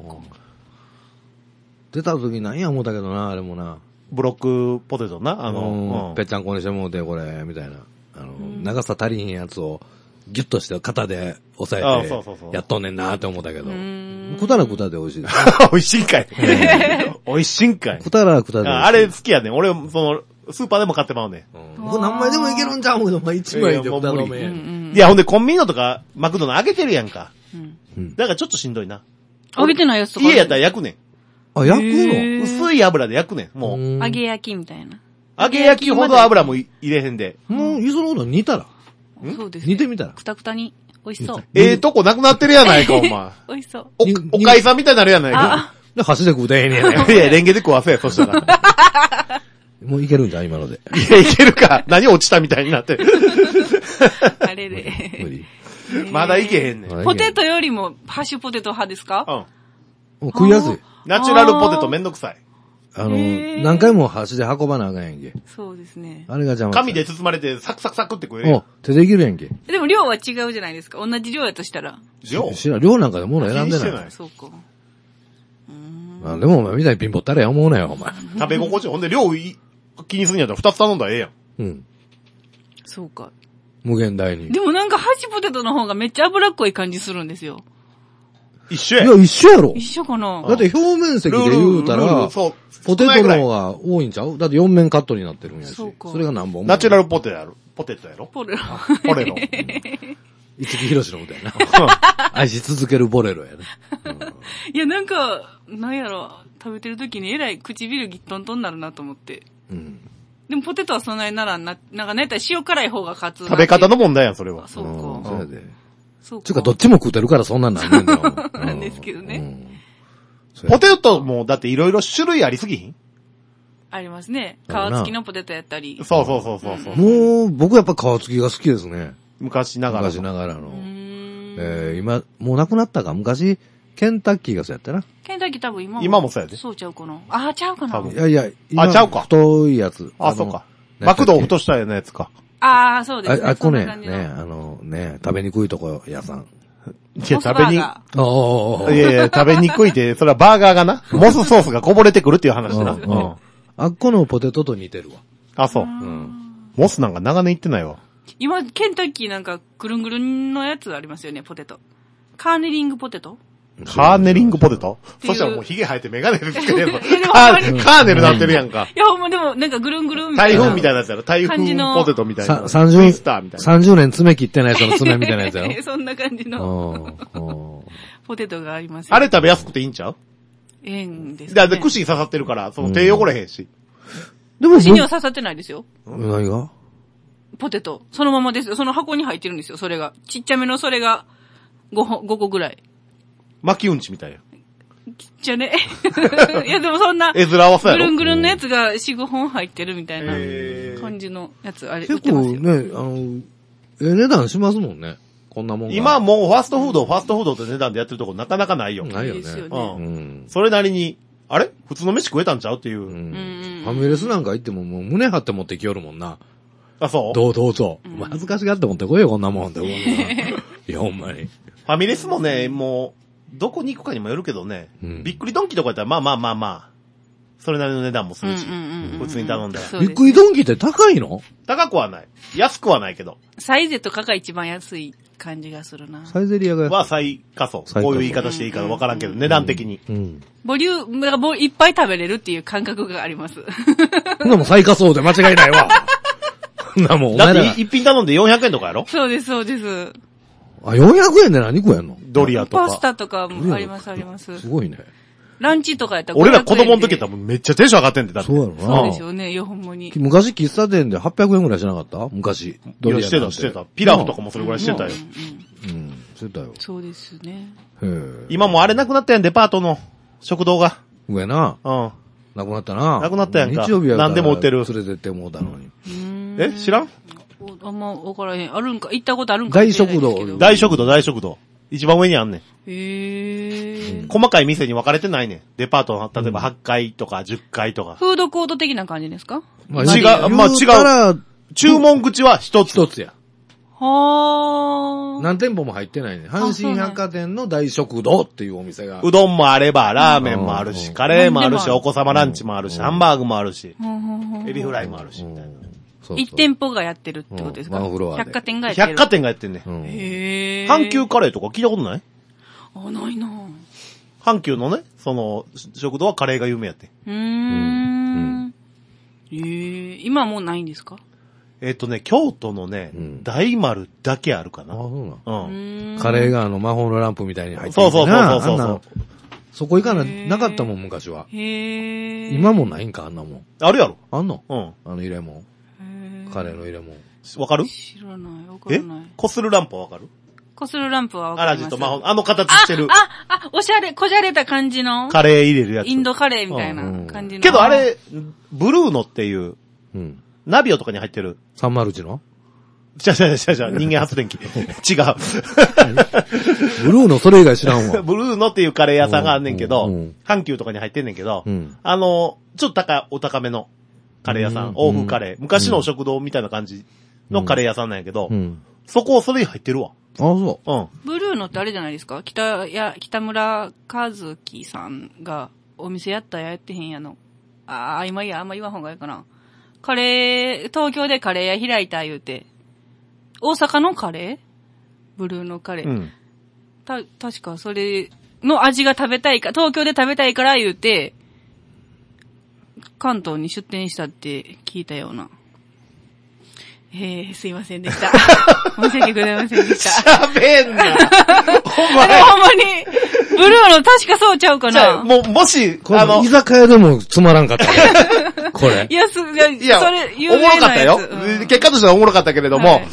[SPEAKER 1] 出た時なんや思ったけどな、あれもな。
[SPEAKER 2] ブロックポテトな、
[SPEAKER 1] ぺっちゃんこにしてもうて、これ、みたいな。長さ足りひんやつを、ギュッとして肩で押さえて、やっとんねんなーって思ったけど。くたらくたで美味しいです。
[SPEAKER 2] 美味しいんかい。美味しいんかい。
[SPEAKER 1] くたらくたで。
[SPEAKER 2] あれ好きやねん。俺、スーパーでも買ってまうねん。
[SPEAKER 1] これ何枚でもいけるんちゃうもん、1枚でも頼め
[SPEAKER 2] ん。いや、ほんでコンビニのとか、マクドの揚げてるやんか。だからちょっとしんどいな。
[SPEAKER 3] 揚げてないやつとか。
[SPEAKER 2] 家やったら焼くねん。
[SPEAKER 1] あ、焼くの？
[SPEAKER 2] 薄い油で焼くねん、もう。
[SPEAKER 3] 揚げ焼きみたいな。
[SPEAKER 2] 揚げ焼きほど油も入れへんで。
[SPEAKER 1] もう、いっそのこと煮たら。
[SPEAKER 3] そうです。
[SPEAKER 1] 煮てみたら。
[SPEAKER 3] くたくたに。美味しそう。
[SPEAKER 2] とこなくなってるやないか、お前。
[SPEAKER 3] 美味しそう。
[SPEAKER 2] おかいさんみたいになるやないか。
[SPEAKER 1] で、箸で食うたらええねや。
[SPEAKER 2] いや、レンゲで食わせや、そしたら。
[SPEAKER 1] もういけるんじゃん、今ので。
[SPEAKER 2] いや、いけるか。何落ちたみたいになって。
[SPEAKER 3] あれで。
[SPEAKER 1] 無理。
[SPEAKER 2] まだいけへんねん。
[SPEAKER 3] ポテトよりもハッシュポテト派ですか？
[SPEAKER 1] 食いやすい。
[SPEAKER 2] ナチュラルポテトめんどくさい。
[SPEAKER 1] 何回も箸で運ばなあかんやんけ。
[SPEAKER 3] そうですね。
[SPEAKER 1] あれが邪魔。
[SPEAKER 2] 紙で包まれてサクサクサクって食える。
[SPEAKER 1] 手できるやんけ。
[SPEAKER 3] でも量は違うじゃないですか。同じ量やとしたら。
[SPEAKER 1] 量なんかで物選んでない。
[SPEAKER 3] そうか。
[SPEAKER 1] でもお前みたいにピンポったらや思うなよ、お前。
[SPEAKER 2] 食べ心地。ほんで量気にすんやったら2つ頼んだらええやん。
[SPEAKER 3] そうか。
[SPEAKER 1] 無限大に。
[SPEAKER 3] でもなんかハッシュポテトの方がめっちゃ脂っこい感じするんですよ。
[SPEAKER 2] 一緒や。
[SPEAKER 1] いや、一緒やろ。
[SPEAKER 3] 一緒かな。
[SPEAKER 1] だって表面積で言うたら、ポテトの方が多いんちゃう？だって4面カットになってるんやし。それが何本も。
[SPEAKER 2] ナチュラルポテトやろ。
[SPEAKER 3] ポレロ。
[SPEAKER 2] ポレロ。
[SPEAKER 1] 五木ひろしの歌やな。愛し続けるボレロやね。
[SPEAKER 3] いや、なんか、なんやろ、食べてる時にえらい唇ギットントンになるなと思って。うん。でもポテトはそんなにならんな、なんかね、塩辛い方が勝つ。
[SPEAKER 2] 食べ方の問題やん、それは。
[SPEAKER 3] そうか。
[SPEAKER 1] そうやで。そうか。つうか、どっちも食うてるからそんなんなんねんだよ。
[SPEAKER 3] なんですけどね。
[SPEAKER 2] ポテトも、だっていろいろ種類ありすぎひん？
[SPEAKER 3] ありますね。皮付きのポテトやったり。
[SPEAKER 2] そうそうそうそう。
[SPEAKER 1] もう、僕やっぱ皮付きが好きですね。
[SPEAKER 2] 昔ながら
[SPEAKER 1] の。今、もうなくなったか。昔、ケンタッキーがそうやったな。
[SPEAKER 3] ケンタッキー多分
[SPEAKER 2] 今もそうやで。
[SPEAKER 3] そうちゃうかな。あ、ちゃうかな。
[SPEAKER 1] いやいや、
[SPEAKER 2] 今ちゃうか。
[SPEAKER 1] 太いやつ。
[SPEAKER 2] そうか。マクド太したようなやつか。
[SPEAKER 3] そうですね。
[SPEAKER 1] あ、こね、食べにくいとこ屋さん。
[SPEAKER 3] いや、食べに、い
[SPEAKER 2] や、食べにくいって、それはバーガーがな、モスソースがこぼれてくるっていう話だな。
[SPEAKER 1] あっこのポテトと似てる
[SPEAKER 2] わ。そう。モスなんか長年行ってないわ。
[SPEAKER 3] 今、ケンタッキーなんか、ぐるんぐるんのやつありますよね、ポテト。カーネリングポテト？
[SPEAKER 2] カーネリングポテト？そしたらもうヒゲ生えてメガネでつければ。カーネルなってるやんか。
[SPEAKER 3] いや、ほんまでも、なんかぐるんぐるんみたいな。
[SPEAKER 2] 台風みたいなやつやろ。台風ポテトみたいな。
[SPEAKER 1] 30年爪切ってないその爪みたいなやつやろ。
[SPEAKER 3] そんな感じのポテトがあります
[SPEAKER 2] よ。あれ食べやすくていいんちゃう？
[SPEAKER 3] ええんです
[SPEAKER 2] ね。で、串に刺さってるから、その手汚れへんし。
[SPEAKER 3] でも、串には刺さってないですよ。
[SPEAKER 1] 何が？
[SPEAKER 3] ポテト。そのままですよ。その箱に入ってるんですよ、それが。ちっちゃめのそれが5個ぐらい。
[SPEAKER 2] 巻きうんちみたいや。
[SPEAKER 3] ちっちゃね。いや、でもそんな、
[SPEAKER 2] 絵面合わせやろ。
[SPEAKER 3] ぐるんぐるんのやつが4、5本入ってるみたいな感じのやつ、あれ、売ってますよ。
[SPEAKER 1] 結構ね、値段しますもんね。こんなもんが。
[SPEAKER 2] 今もうファストフードって値段でやってるとこなかなかないよ。
[SPEAKER 1] ないよね。
[SPEAKER 2] それなりに、あれ普通の飯食えたんちゃうっていう。フ
[SPEAKER 1] ァミレスなんか行ってももう胸張って持ってきよるもんな。
[SPEAKER 2] そう
[SPEAKER 1] どうぞ。恥ずかしがって持ってこいよ、こんなもんって思うな。いや、ほんまに。
[SPEAKER 2] ファミレスもね、もう、どこに行くかにもよるけどね。びっくりドンキとかやったら、まあ。それなりの値段もするし。普通に頼んだら。
[SPEAKER 1] びっくりドンキって高いの？
[SPEAKER 2] 高くはない。安くはないけど。
[SPEAKER 3] サイゼとかが一番安い感じがするな。
[SPEAKER 1] サイゼリアが
[SPEAKER 2] は最下層。こういう言い方していいかわからんけど、値段的に。
[SPEAKER 3] ボリューム、いっぱい食べれるっていう感覚があります。
[SPEAKER 1] そんなもん最下層で間違いないわ。なもん、
[SPEAKER 2] だって一品頼んで400円とかやろ？
[SPEAKER 3] そうです、そうです。
[SPEAKER 1] 400円で何食えんの？
[SPEAKER 2] ドリアとか。
[SPEAKER 3] パスタとかもあります、あります。
[SPEAKER 1] すごいね。
[SPEAKER 3] ランチとかやったら
[SPEAKER 2] 俺ら子供の時やったらめっちゃテンション上がってんで、だって。
[SPEAKER 1] そうやろな。
[SPEAKER 3] そうですよね、いやほんまに。
[SPEAKER 1] 昔喫茶店で800円ぐらいしなかった？昔。
[SPEAKER 2] ドリアしてた。ピラフとかもそれぐらいしてたよ。
[SPEAKER 1] してたよ。
[SPEAKER 3] そうですね。
[SPEAKER 2] 今もあれなくなったやん、デパートの食堂が。
[SPEAKER 1] 上な。なくなったな。
[SPEAKER 2] なくなったやんか。
[SPEAKER 1] 日曜日は
[SPEAKER 2] 何でも売ってる。
[SPEAKER 1] 連れてってもうたのに。
[SPEAKER 2] 知らん？
[SPEAKER 3] あんま分からへん。あるんか、行ったことあるんか。
[SPEAKER 1] 大食堂。
[SPEAKER 2] 大食堂。一番上にあんねん。細かい店に分かれてないねん。デパートの、例えば8階とか10階とか。
[SPEAKER 3] フードコート的な感じですか？
[SPEAKER 2] 違う。注文口は一つや。
[SPEAKER 3] は
[SPEAKER 1] 何店舗も入ってないね。阪神百貨店の大食堂っていうお店が。
[SPEAKER 2] うどんもあれば、ラーメンもあるし、カレーもあるし、お子様ランチもあるし、ハンバーグもあるし、エビフライもあるし、みたいな。
[SPEAKER 3] 一店舗がやってるってことですか？百貨店がやってる。
[SPEAKER 2] 百貨店がやってんね。
[SPEAKER 3] へー。
[SPEAKER 2] 阪急カレーとか聞いたことない？
[SPEAKER 3] ないな
[SPEAKER 2] 阪急のね、その、食堂はカレーが有名やって。
[SPEAKER 3] 今はもうないんですか？
[SPEAKER 2] 京都のね、大丸だけあるかな。
[SPEAKER 1] カレーが魔法のランプみたいに入って
[SPEAKER 2] る。そう。
[SPEAKER 1] そこ行かなかったもん、昔は。今もないんか、あんなもん。
[SPEAKER 2] あるやろ？
[SPEAKER 1] あんの？入れ物。カレーの入れ物。
[SPEAKER 2] わかる？
[SPEAKER 3] 知らない、わからない。
[SPEAKER 2] こするランプはわかる？
[SPEAKER 3] こするランプはわかります。
[SPEAKER 2] アラジと魔法、形してる。
[SPEAKER 3] おしゃれ、こじゃれた感じの。
[SPEAKER 2] カレー入れるやつ。
[SPEAKER 3] インドカレーみたいな感じの。
[SPEAKER 2] けどあれ、ブルーノっていう、ナビオとかに入ってる。
[SPEAKER 1] 301の？
[SPEAKER 2] じゃ、人間発電機。違う。ブ
[SPEAKER 1] ルーノそれ以外知らんわ。
[SPEAKER 2] ブルーノっていうカレー屋さんがあんねんけど、阪急とかに入ってんねんけど、ちょっとお高めのカレー屋さん、欧風カレー。昔の食堂みたいな感じのカレー屋さんなんやけど、それに入ってるわ。
[SPEAKER 1] そう。
[SPEAKER 3] ブルーノってあれじゃないですか？北村和樹さんがお店やってへんやの。今いや、あんま言わん方がいいかな。東京でカレー屋開いた言うて。大阪のカレー？ブルーノカレー。確かそれの味が食べたいか、東京で食べたいから言うて、関東に出店したって聞いたような。 すいませんでした。申し訳ございませんでした。
[SPEAKER 2] 喋んな。
[SPEAKER 3] ほんまに、ブルーの確かそうちゃうかな。
[SPEAKER 2] もし、
[SPEAKER 1] 居酒屋でもつまらんかった。これ。
[SPEAKER 3] いや、それ、
[SPEAKER 2] おもろかったよ。結果としてはおもろかったけれども、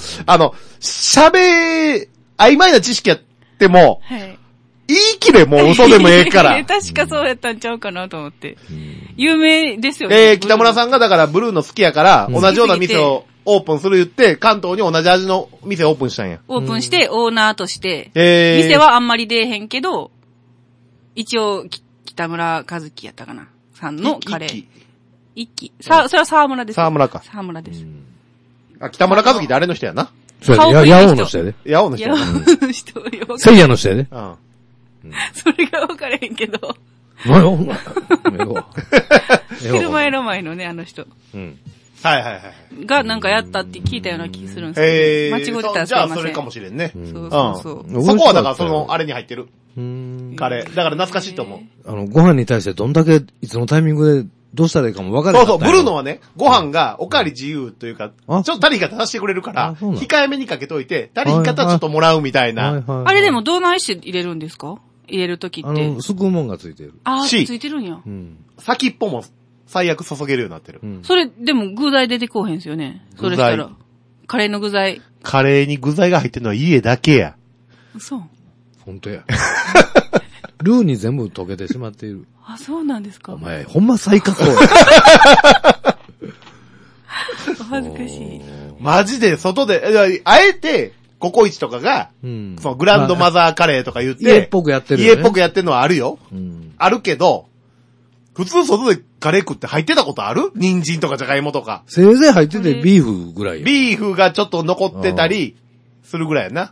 [SPEAKER 2] 曖昧な知識やっても、言い切れ、もう嘘でもええから。
[SPEAKER 3] 確かそうやったんちゃうかなと思って。有名ですよね。
[SPEAKER 2] 北村さんがだからブルーの好きやから、同じような店をオープンする言って、関東に同じ味の店をオープンしたんや。
[SPEAKER 3] オープンして、オーナーとして、店はあんまり出えへんけど、一応、北村和樹やったかなさんのカレー。一期。それは沢村です。
[SPEAKER 2] 沢村か。
[SPEAKER 3] 沢村です。
[SPEAKER 2] 北村和樹ってあれの人やな。
[SPEAKER 1] そうや、ヤオの人やで。
[SPEAKER 2] ヤオの人やな。
[SPEAKER 3] ヤオの人よ。
[SPEAKER 1] せいやの人やで。
[SPEAKER 3] それが分からへんけど。
[SPEAKER 1] 何お前。
[SPEAKER 3] 昼前の前のね、あの人。
[SPEAKER 2] はい。
[SPEAKER 3] がなんかやったって聞いたような気するんですけど。間違ってたらすいません。
[SPEAKER 2] じゃあそれかもしれんね。
[SPEAKER 3] そう。
[SPEAKER 2] そこはだからあれに入ってる。カレー。だから懐かしいと思
[SPEAKER 1] う。ご飯に対してどんだけいつのタイミングでどうしたらいいかも分からない。
[SPEAKER 2] そう、ブルーノはね、ご飯がおかわり自由というか、ちょっと足り方させてくれるから、控えめにかけといて、足り方ちょっともらうみたいな。
[SPEAKER 3] あれでもどないして入れるんですか？入れるときって。
[SPEAKER 1] すくうもんがついてる。
[SPEAKER 3] ついてるんや。
[SPEAKER 2] 先っぽも最悪注げるようになってる。
[SPEAKER 3] それ、でも具材出てこうへんすよね。それしたら。カレーの具材。
[SPEAKER 2] カレーに具材が入ってるのは家だけや。
[SPEAKER 3] そう。
[SPEAKER 1] ほんとや。ルーに全部溶けてしまっている。
[SPEAKER 3] あ、そうなんですか。
[SPEAKER 1] お前、ほんま最下層や。
[SPEAKER 3] お恥ずかしい。
[SPEAKER 2] マジで外で、あえて、ココイチとかが、そのグランドマザーカレーとか言って、
[SPEAKER 1] 家っぽくやってるよね。
[SPEAKER 2] 家っぽくやってるのはあるよ。あるけど、普通外でカレー食って入ってたことある？人参とかじゃがいもとか。
[SPEAKER 1] せいぜい入っててビーフぐらい。
[SPEAKER 2] ビーフがちょっと残ってたり、するぐらいやな。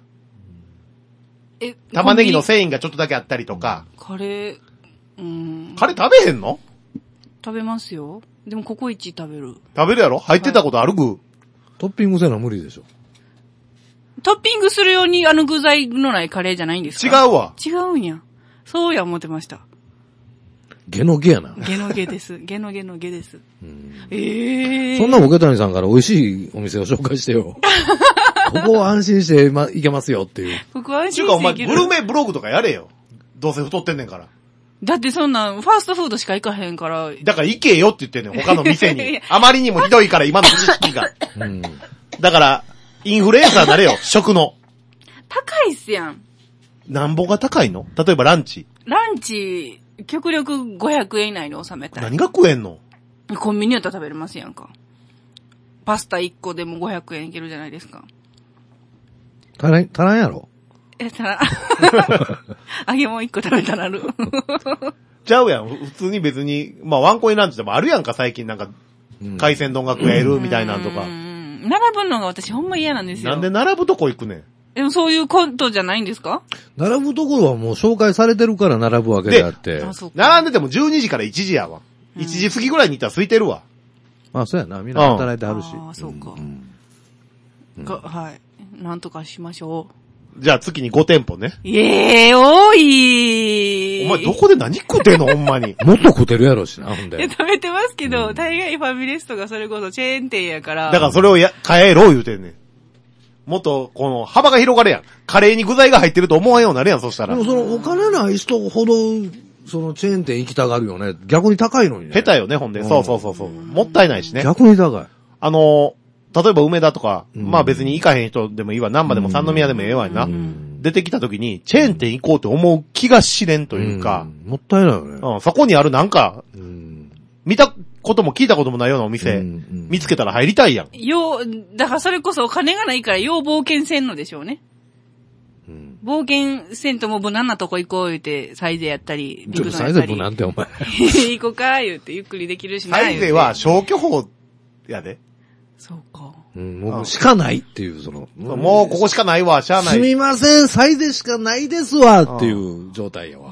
[SPEAKER 2] 玉ねぎの繊維がちょっとだけあったりとか。
[SPEAKER 3] カレー、
[SPEAKER 2] カレー食べへんの？
[SPEAKER 3] 食べますよ。でもココイチ食べる。
[SPEAKER 2] 食べるやろ？入ってたことある具。
[SPEAKER 1] トッピングせな無理でしょ。
[SPEAKER 3] トッピングするように具材のないカレーじゃないんですか？
[SPEAKER 2] 違うわ。
[SPEAKER 3] 違うんや。そうや思ってました。
[SPEAKER 1] ゲのゲやな。
[SPEAKER 3] ゲのゲです。ゲのゲのゲです。
[SPEAKER 1] そんなボケ谷さんから美味しいお店を紹介してよ。ここは安心して行けますよっていう。
[SPEAKER 3] ここは安心して行ける。
[SPEAKER 2] お前グルメブログとかやれよ。どうせ太ってんねんから。
[SPEAKER 3] だってそんな、ファーストフードしか行かへんから。
[SPEAKER 2] だから行けよって言ってんねん、他の店に。あまりにもひどいから今の知識が。だから、インフルエンサーなれよ、食の。
[SPEAKER 3] 高いっすやん。
[SPEAKER 2] なんぼが高いの？例えばランチ。
[SPEAKER 3] ランチ、極力500円以内に収めたい。
[SPEAKER 2] 何が食えんの？
[SPEAKER 3] コンビニやったら食べれますやんか。パスタ1個でも500円いけるじゃないですか。
[SPEAKER 1] 足らんやろ？
[SPEAKER 3] 足らん。揚げ物1個食べたらなる。
[SPEAKER 2] ちゃうやん。普通に別に、まあワンコインランチでもあるやんか、最近なんか、海鮮丼が食えるみたいなんとか。
[SPEAKER 3] 並ぶのが私ほんま嫌なんですよ。
[SPEAKER 2] なんで並ぶとこ行くねん。
[SPEAKER 3] でもそういうコントじゃないんですか？
[SPEAKER 1] 並ぶところはもう紹介されてるから並ぶわけであって。
[SPEAKER 2] 並んでても12時から1時やわ。1時過ぎぐらいに行ったら空いてるわ。
[SPEAKER 1] あ、そうやな。みんな働いてはるし。
[SPEAKER 3] ああ、そうか。はい。なんとかしましょ
[SPEAKER 2] う。じゃあ月に5店舗ね。
[SPEAKER 3] 多い。
[SPEAKER 2] お前どこで何食ってんのほんまに。
[SPEAKER 1] もっと食ってるやろしな、ほんで。
[SPEAKER 3] 食べてますけど、大概ファミレスとかそれこそチェーン店やから。
[SPEAKER 2] だからそれを変えろ言うてんねん。もっと、この、幅が広がるやん。カレーに具材が入ってると思わんようになるやん、そしたら。
[SPEAKER 1] でもその、お金ない人ほど、その、チェーン店行きたがるよね。逆に高いのにね。
[SPEAKER 2] 下手よね、ほんで。そう。もったいないしね。
[SPEAKER 1] 逆に高い。
[SPEAKER 2] 例えば梅田とか、まあ別に行かへん人でもいいわ、難波でも三宮でもええわいな。出てきた時に、チェーン店行こうって思う気が知れんというか。
[SPEAKER 1] もったいないよね。
[SPEAKER 2] そこにあるなんか、見たことも聞いたこともないようなお店、見つけたら入りたいやん。
[SPEAKER 3] だからそれこそお金がないから冒険せんのでしょうね。冒険せんとも無難なとこ行こう言うて、サイゼやったり、
[SPEAKER 1] ビブサイゼ無難ってお前。
[SPEAKER 3] 行こうか言うてゆっくりできるしな。
[SPEAKER 2] サイゼは消去法やで。
[SPEAKER 3] そうか。
[SPEAKER 1] もうしかないっていう、その。
[SPEAKER 2] もうここしかないわ、しゃあない。
[SPEAKER 1] すみません、サイゼしかないですわっていう状態やわ。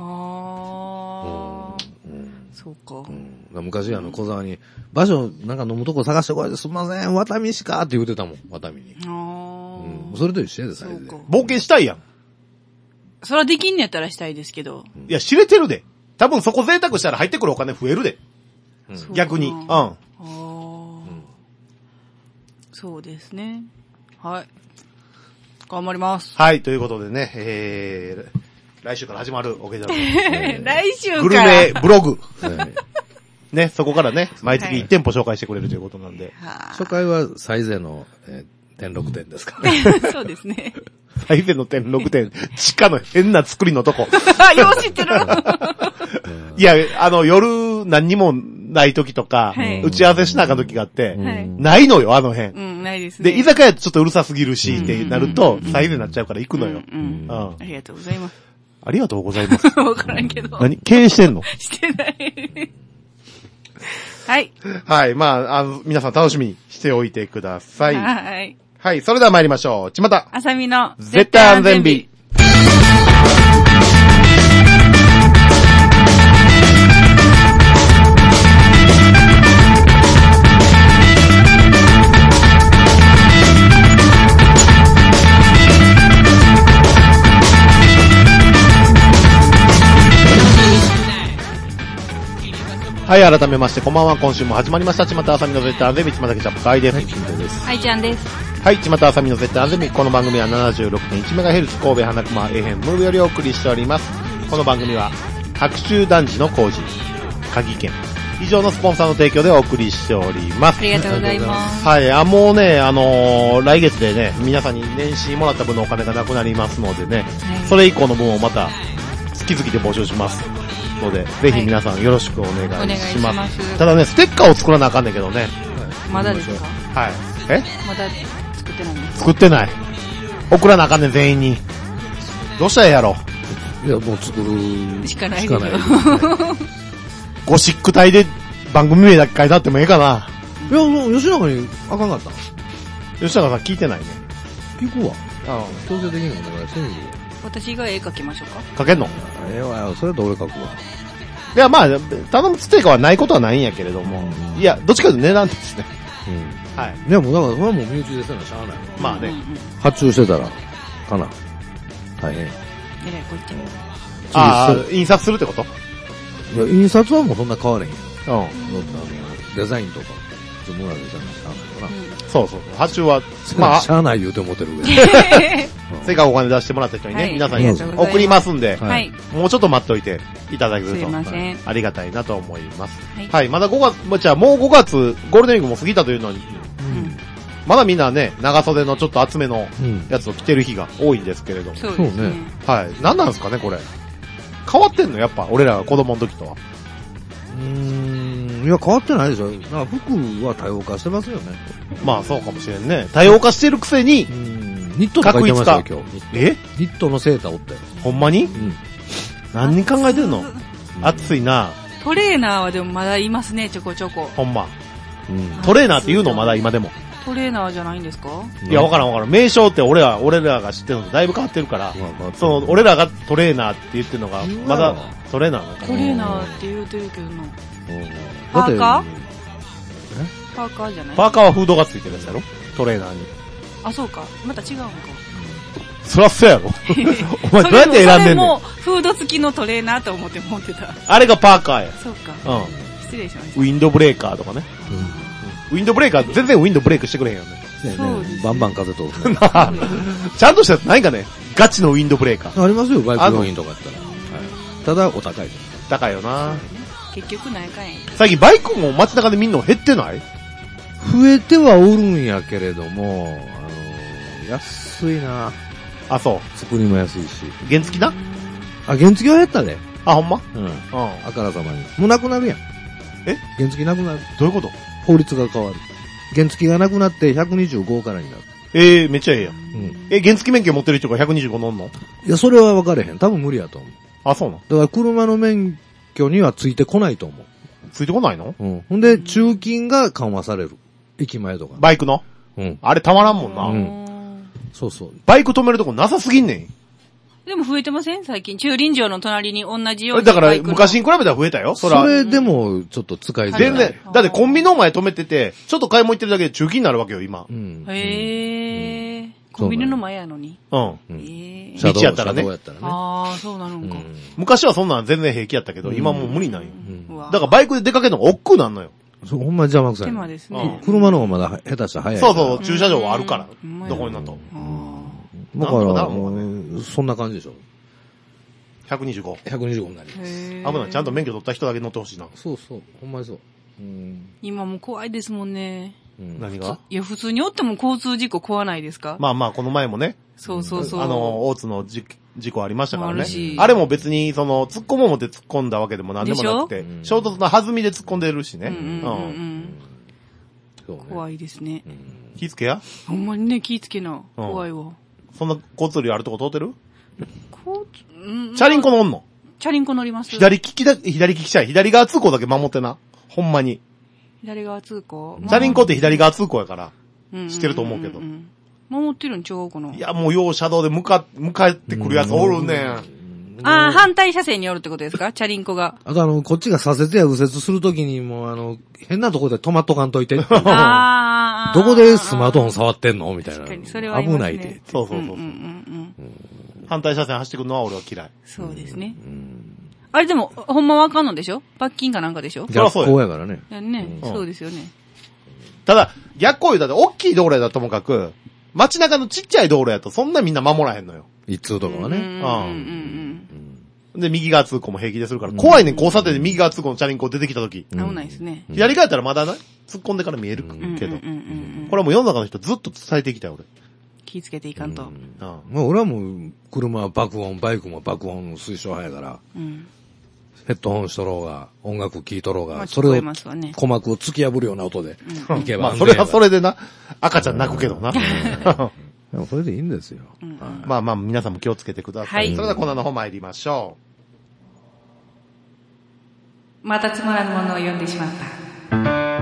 [SPEAKER 3] そうか。
[SPEAKER 1] 昔小沢に、場所なんか飲むとこ探してこいですみません、ワタミしかって言うてたもん、ワタミに。それと一緒やで、サイゼ。
[SPEAKER 2] 冒険したいやん。
[SPEAKER 3] それはできんのやったらしたいですけど。
[SPEAKER 2] いや、知れてるで。多分そこ贅沢したら入ってくるお金増えるで。逆に。
[SPEAKER 3] そうですね。はい。頑張ります。
[SPEAKER 2] はい、ということでね、来週から始まるオケジャル。
[SPEAKER 3] 来週から。
[SPEAKER 2] グルメブログ。ね、そこからね、毎月1店舗紹介してくれるということなんで。
[SPEAKER 1] 初回はサイゼの、点6点ですか
[SPEAKER 3] そうですね。
[SPEAKER 2] サイゼの点6点、地下の変な作りのとこ。
[SPEAKER 3] よう知ってる。
[SPEAKER 2] いや、夜何にもない時とか、打ち合わせしなあかん時があって、ないのよ、あの辺。
[SPEAKER 3] ないですね。
[SPEAKER 2] で、居酒屋ってちょっとうるさすぎるし、ってなると、サイゼになっちゃうから行くのよ。
[SPEAKER 3] ありがとうございます。
[SPEAKER 2] ありがとうございます。
[SPEAKER 3] わからんけど。
[SPEAKER 2] 何経営してんの
[SPEAKER 3] してない。はい。
[SPEAKER 2] はい。まあ、皆さん楽しみにしておいてください。
[SPEAKER 3] はい。
[SPEAKER 2] はい。それでは参りましょう。ちまた。
[SPEAKER 3] あさみの
[SPEAKER 2] 絶対安全日。はい、改めまして、こんばんは。今週も始まりました。ちまたあさみの絶対安全日、ちまたけちゃっかいです。
[SPEAKER 1] はい、金田です。
[SPEAKER 3] はい、ちゃんです。
[SPEAKER 2] はい、ちまたあさみの絶対安全日。この番組は 76.1MHz 神戸花熊 AM ムーブよりお送りしております。この番組は、白州男児の工事、鍵券、以上のスポンサーの提供でお送りしております。
[SPEAKER 3] ありがとうございます。
[SPEAKER 2] はい、もうね、来月でね、皆さんに年始もらった分のお金がなくなりますのでね、はい、それ以降の分をまた、月々で募集します。ので、ぜひ皆さんよろしくお願いします。はい、ただね、ステッカーを作らなあかんねんけどね。
[SPEAKER 3] まだですか？
[SPEAKER 2] はい。
[SPEAKER 3] まだ作ってないんですか？
[SPEAKER 2] 作ってない。送らなあかんねん、全員に。どうしたらええやろ？
[SPEAKER 1] いや、もう作る
[SPEAKER 3] しかないですよ。
[SPEAKER 2] ゴシック体で番組名だけ書いてあってもええかな。
[SPEAKER 1] いや、もう吉永にあかんかった。
[SPEAKER 2] 吉永さん聞いてないね。
[SPEAKER 1] 聞くわ。強制的にお願いしてみる。
[SPEAKER 3] 私が絵描きましょうか？
[SPEAKER 2] 描けんの？
[SPEAKER 1] ええわ、それと俺描くわ。
[SPEAKER 2] いや、まあ、頼むつてかはないことはないんやけれども、いや、どっちかというと値段ですね。はい。
[SPEAKER 1] でも、だから、それはもう身内ですからしゃあない。
[SPEAKER 2] まあね。
[SPEAKER 1] 発注してたら、かな。大変。
[SPEAKER 3] えらいこっちゃ。
[SPEAKER 2] 印刷するってこと？
[SPEAKER 1] いや、印刷はもうそんな変われへんよ。デザインとか、普通もらうデザインしゃあないかな。
[SPEAKER 2] そうそう。発注は、まあ。
[SPEAKER 1] しゃあない言うて思ってるぐらい。
[SPEAKER 2] せっかくお金出してもらった人にね、皆さんに送りますんで、もうちょっと待っといていただけると、ありがたいなと思います。はい、まだ5月、じゃあもう5月、ゴールデンウィークも過ぎたというのに、まだみんなね、長袖のちょっと厚めのやつを着てる日が多いんですけれども。
[SPEAKER 3] そうね。
[SPEAKER 2] はい。何なんですかね、これ。変わってんのやっぱ、俺らが子供の時とは。
[SPEAKER 1] いや、変わってないでしょ。なんか服は多様化してますよね。
[SPEAKER 2] まあ、そうかもしれんね。多様化してるくせに、
[SPEAKER 1] ニットとか言ってましたよ、今日。ニットのセーターおったよ。
[SPEAKER 2] ほんまに？何人考えてんの？暑いな。
[SPEAKER 3] トレーナーはでもまだいますね、ちょこちょこ。
[SPEAKER 2] ほんま。トレーナーって言うのまだ今でも。
[SPEAKER 3] トレーナーじゃないんですか？
[SPEAKER 2] いや、わからん。名称って俺らが知ってるのとだいぶ変わってるから、俺らがトレーナーって言ってるのが、まだトレーナーなのかな。
[SPEAKER 3] トレーナーって言うてるけどな。パーカー？パーカーじゃない？
[SPEAKER 2] パーカーはフードがついてるやつやろ？トレーナーに。
[SPEAKER 3] あ、そうか。また違うのか。
[SPEAKER 2] そらそうやろ。お前どうやって選んでんの？
[SPEAKER 3] もうフード付きのトレーナーと思って持ってた。
[SPEAKER 2] あれがパーカーや。
[SPEAKER 3] そうか。失礼しました。
[SPEAKER 2] ウィンドブレーカーとかね。ウィンドブレーカー、全然ウィンドブレークしてくれへんよね。
[SPEAKER 3] そうですね。
[SPEAKER 1] バンバン風通るね。
[SPEAKER 2] ちゃんとしたやつないかね？ガチのウィンドブレーカー。
[SPEAKER 1] ありますよ、バイク用品とかやったら。ただ、お高いです。
[SPEAKER 2] 高いよな。
[SPEAKER 3] 結局何かやん。
[SPEAKER 2] 最近バイクも街中で見んの減ってない？
[SPEAKER 1] 増えてはおるんやけれども、安いな。
[SPEAKER 2] あ、そう。
[SPEAKER 1] 作りも安いし。
[SPEAKER 2] 原付な？
[SPEAKER 1] 原付は減ったで。
[SPEAKER 2] あ、ほんま？
[SPEAKER 1] あからさまに。もうなくなるやん。原付なくなる。
[SPEAKER 2] どういうこと？
[SPEAKER 1] 法律が変わる。原付がなくなって125からになる。
[SPEAKER 2] めっちゃええやん。原付免許持ってる人が125乗んの？
[SPEAKER 1] いや、それは分かれへん。多分無理やと思う。
[SPEAKER 2] あ、そうなの？
[SPEAKER 1] だから車の免許にはついてこないと思う。
[SPEAKER 2] ついてこないの？
[SPEAKER 1] ほんで、中金が緩和される。駅前とか。
[SPEAKER 2] バイクの？あれたまらんもんな。
[SPEAKER 1] そうそう。
[SPEAKER 2] バイク止めるとこなさすぎんねん。
[SPEAKER 3] でも増えてません？最近。駐輪場の隣に同じように。
[SPEAKER 2] だから、昔に比べたら増えたよ。
[SPEAKER 1] それでも、ちょっと使いづらい。
[SPEAKER 2] 全然。だってコンビニの前止めてて、ちょっと買い物行ってるだけで中金になるわけよ、今。
[SPEAKER 3] へー。コンビニの前やのに。
[SPEAKER 2] 道やったらね。
[SPEAKER 3] あー、そうなのか。
[SPEAKER 2] 昔はそんなん全然平気やったけど、今もう無理なんよ。だからバイクで出かけるのが億劫なんのよ。
[SPEAKER 1] ほんまに邪魔くさい。
[SPEAKER 3] 手間ですね。
[SPEAKER 1] 車の方がまだ下手したら早い。
[SPEAKER 2] そうそう、駐車場はあるから、どこになんと。
[SPEAKER 1] だから、そんな感じでしょ。
[SPEAKER 2] 125。
[SPEAKER 1] 125になります。
[SPEAKER 2] 危ない。ちゃんと免許取った人だけ乗ってほしいな。
[SPEAKER 1] そうそう。ほんまにそう。
[SPEAKER 3] 今も怖いですもんね。
[SPEAKER 2] 何が？
[SPEAKER 3] いや、普通におっても交通事故怖ないですか？
[SPEAKER 2] まあまあ、この前もね。
[SPEAKER 3] そうそうそう。
[SPEAKER 2] 大津の事故ありましたからね。あれも別に、突っ込もうって突っ込んだわけでもなんでもなくて、衝突の弾みで突っ込んでるしね。
[SPEAKER 3] 怖いですね。
[SPEAKER 2] 気ぃつけや。
[SPEAKER 3] ほんまにね、気ぃつけな。怖いわ。
[SPEAKER 2] そんな交通量あるとこ通ってる？
[SPEAKER 3] チ
[SPEAKER 2] ャリンコ乗んの？
[SPEAKER 3] チャリンコ乗ります。
[SPEAKER 2] 左利きしたい。左側通行だけ守ってな。ほんまに。
[SPEAKER 3] 左側通行？
[SPEAKER 2] チャリンコって左側通行やから。知ってると思うけど。
[SPEAKER 3] 守ってるんちゃうかな？
[SPEAKER 2] いや、もうよう車道で迎えてくるやつおるねん。
[SPEAKER 3] ああ、反対車線におるってことですか？チャリンコが。
[SPEAKER 1] あとこっちが左折や右折するときにも変なとこで止まっとかんといて。どこでスマートフォン触ってんのみたいな。
[SPEAKER 3] 確かに、それは危
[SPEAKER 2] ないで。そうそうそう。反対車線走ってくるのは俺は嫌い。
[SPEAKER 3] そうですね。あれでも、ほんまわかんのでしょ？パッキンかなんかでしょ？
[SPEAKER 1] 逆光やからね。
[SPEAKER 3] ね、そうですよね。
[SPEAKER 2] ただ、逆光だって大きい道路やだともかく、街中のちっちゃい道路やとそんなみんな守らへんのよ。
[SPEAKER 1] 一通とかはね。
[SPEAKER 2] で、右側通行も平気でするから。怖いねん、交差点で右側通行のチャリンコ出てきたとき。
[SPEAKER 3] 危ないですね。
[SPEAKER 2] 左側やったらまだ突っ込んでから見えるけど。これはもう世の中の人ずっと伝えてきたよ、俺。
[SPEAKER 3] 気ぃつけていかんと。
[SPEAKER 1] 俺はもう、車は爆音、バイクも爆音の推奨派やから。ヘッドホンしとろうが、音楽聴いとろうが、それを、鼓膜を突き破るような音で、いけば。
[SPEAKER 2] まあ、それはそれでな、赤ちゃん泣くけどな。
[SPEAKER 1] でもそれでいいんですよ。
[SPEAKER 2] まあまあ、皆さんも気をつけてください。それではコーナーの方参りましょ
[SPEAKER 3] う。またつまらぬものを読んでしまった。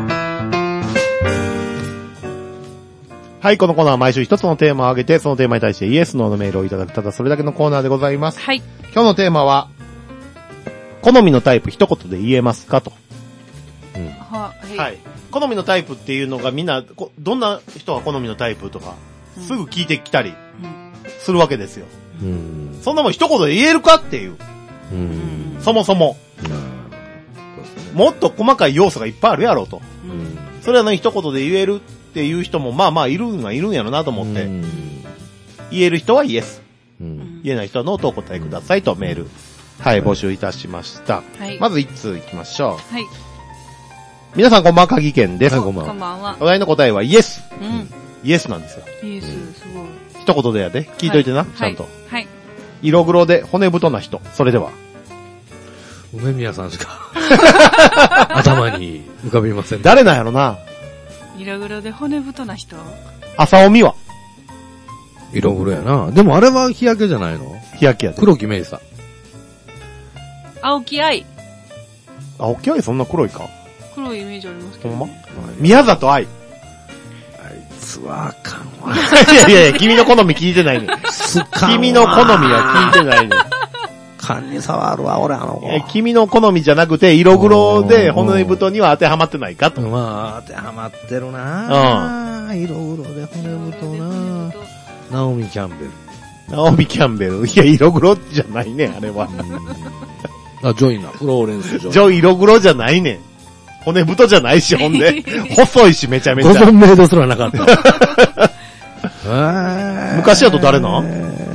[SPEAKER 2] はい、このコーナーは毎週一つのテーマを挙げて、そのテーマに対してイエス、ノーのメールをいただく、ただそれだけのコーナーでございます。
[SPEAKER 3] はい。
[SPEAKER 2] 今日のテーマは、好みのタイプ一言で言えますかと。はい。好みのタイプっていうのがみんな、どんな人が好みのタイプとか、すぐ聞いてきたり、するわけですよ。そんなもん一言で言えるかっていう。そもそも。もっと細かい要素がいっぱいあるやろうと。それはね、一言で言えるっていう人もまあまあいるんやろなと思って。言える人はイエス。言えない人はノーとお答えくださいとメール。はい、募集いたしました。はい、まず1通いきましょう。はい。皆さんこんばんは、鍵健です。
[SPEAKER 1] はい、こんばんは。
[SPEAKER 3] こんばんは。
[SPEAKER 2] お題の答えはイエス。イエスなんですよ。
[SPEAKER 3] イエス、すごい。
[SPEAKER 2] 一言でやで。聞いといてな、ちゃんと。
[SPEAKER 3] はい。
[SPEAKER 2] 色黒で骨太な人。それでは。
[SPEAKER 1] 梅宮さんしか頭に浮かびません。
[SPEAKER 2] 誰なんやろな。
[SPEAKER 3] 色黒で骨太な人。
[SPEAKER 2] 浅尾美は。
[SPEAKER 1] 色黒やな。でもあれは日焼けじゃないの？
[SPEAKER 2] 日焼けやで。
[SPEAKER 1] 黒木メイサ。
[SPEAKER 3] 青木愛。
[SPEAKER 2] 青木愛そんな黒いか？
[SPEAKER 3] 黒いイメージありますけど。
[SPEAKER 2] ほんま？宮里愛。
[SPEAKER 1] あいつはあかんわ。
[SPEAKER 2] いやいや、君の好み聞いてないね。君の好みは聞いてないね。
[SPEAKER 1] 勘に触るわ、俺子。
[SPEAKER 2] 君の好みじゃなくて、色黒で骨太には当てはまってないかと。
[SPEAKER 1] まあ、当てはまってるなぁ。色黒で骨太なナオミ・キャンベル。
[SPEAKER 2] ナオミ・キャンベル。いや、色黒じゃないね、あれは。
[SPEAKER 1] ジョイな、フローレンス・
[SPEAKER 2] ジョイ色黒じゃないね。骨太じゃないし、ほんで。細いし、めちゃめちゃ。
[SPEAKER 1] ご存命度すらなかった。
[SPEAKER 2] 昔だと誰なん？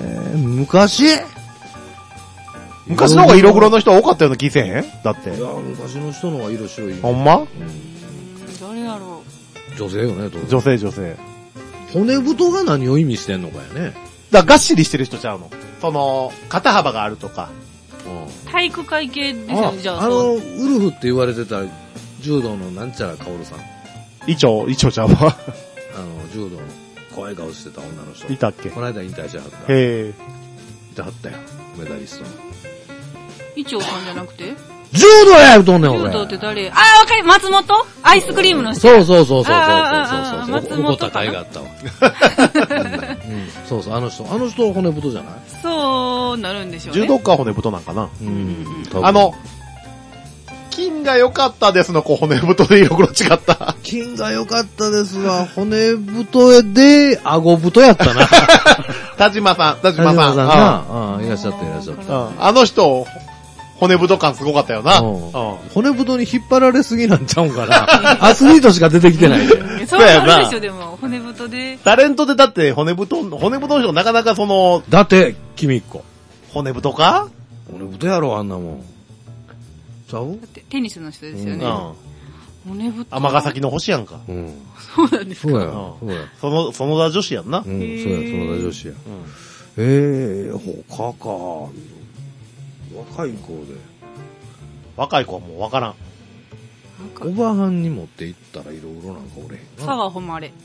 [SPEAKER 2] 昔の方が色黒の人多かったような気せへん？だって。
[SPEAKER 1] いや、昔の人の方が色白い。
[SPEAKER 2] ほんま？
[SPEAKER 3] 誰やろ
[SPEAKER 1] う？女性よね、
[SPEAKER 2] 女性。
[SPEAKER 1] 骨太が何を意味してんのかやね。
[SPEAKER 2] だからがっしりしてる人ちゃうの。肩幅があるとか。
[SPEAKER 3] 体育会系ですよね、じゃあ。
[SPEAKER 1] ウルフって言われてた柔道のなんちゃらカオルさん。
[SPEAKER 2] イチョちゃうわ。
[SPEAKER 1] 柔道の怖い顔してた女の人。
[SPEAKER 2] いたっけ？
[SPEAKER 1] この間引退しはった。
[SPEAKER 2] へぇ。
[SPEAKER 1] いてはったよ。メダリストの。
[SPEAKER 3] イチョウさんじゃなくて
[SPEAKER 1] 柔道や言うとんねん、俺。
[SPEAKER 3] 柔道って誰？わかる。松本？アイスクリームの人。
[SPEAKER 1] そう。怒った甲斐があったわ。そう、あの人骨太じゃない？
[SPEAKER 3] そうなるんでしょうね。
[SPEAKER 2] 柔道家は骨太なんかな。金が良かったですの骨太で色黒違った。
[SPEAKER 1] 金が良かったですわ。骨太で、顎太やったな。
[SPEAKER 2] 田島さん。
[SPEAKER 1] いらっしゃった。
[SPEAKER 2] あの人、 骨太感すごかったよな。
[SPEAKER 1] 骨太に引っ張られすぎなんちゃうんかな。アスリートしか出てきてないで。
[SPEAKER 3] そうなんでしょ、でも、骨太で。
[SPEAKER 2] タレントでだって骨太の人なかなかその、
[SPEAKER 1] だって、君っこ。
[SPEAKER 2] 骨太か？
[SPEAKER 1] 骨太やろ、あんなもん。ちゃう？だ
[SPEAKER 3] ってテニスの人ですよね。骨太。
[SPEAKER 2] 尼崎の星やんか。
[SPEAKER 3] そうなんですか。
[SPEAKER 1] そうや。そうや。
[SPEAKER 2] 園田女子やんな。
[SPEAKER 1] そうや、園田女子や。他か。若い子で。
[SPEAKER 2] 若い子はもうわからん。
[SPEAKER 1] おばはんに持って行ったらいろいろなんか俺。
[SPEAKER 3] 沢誉れ。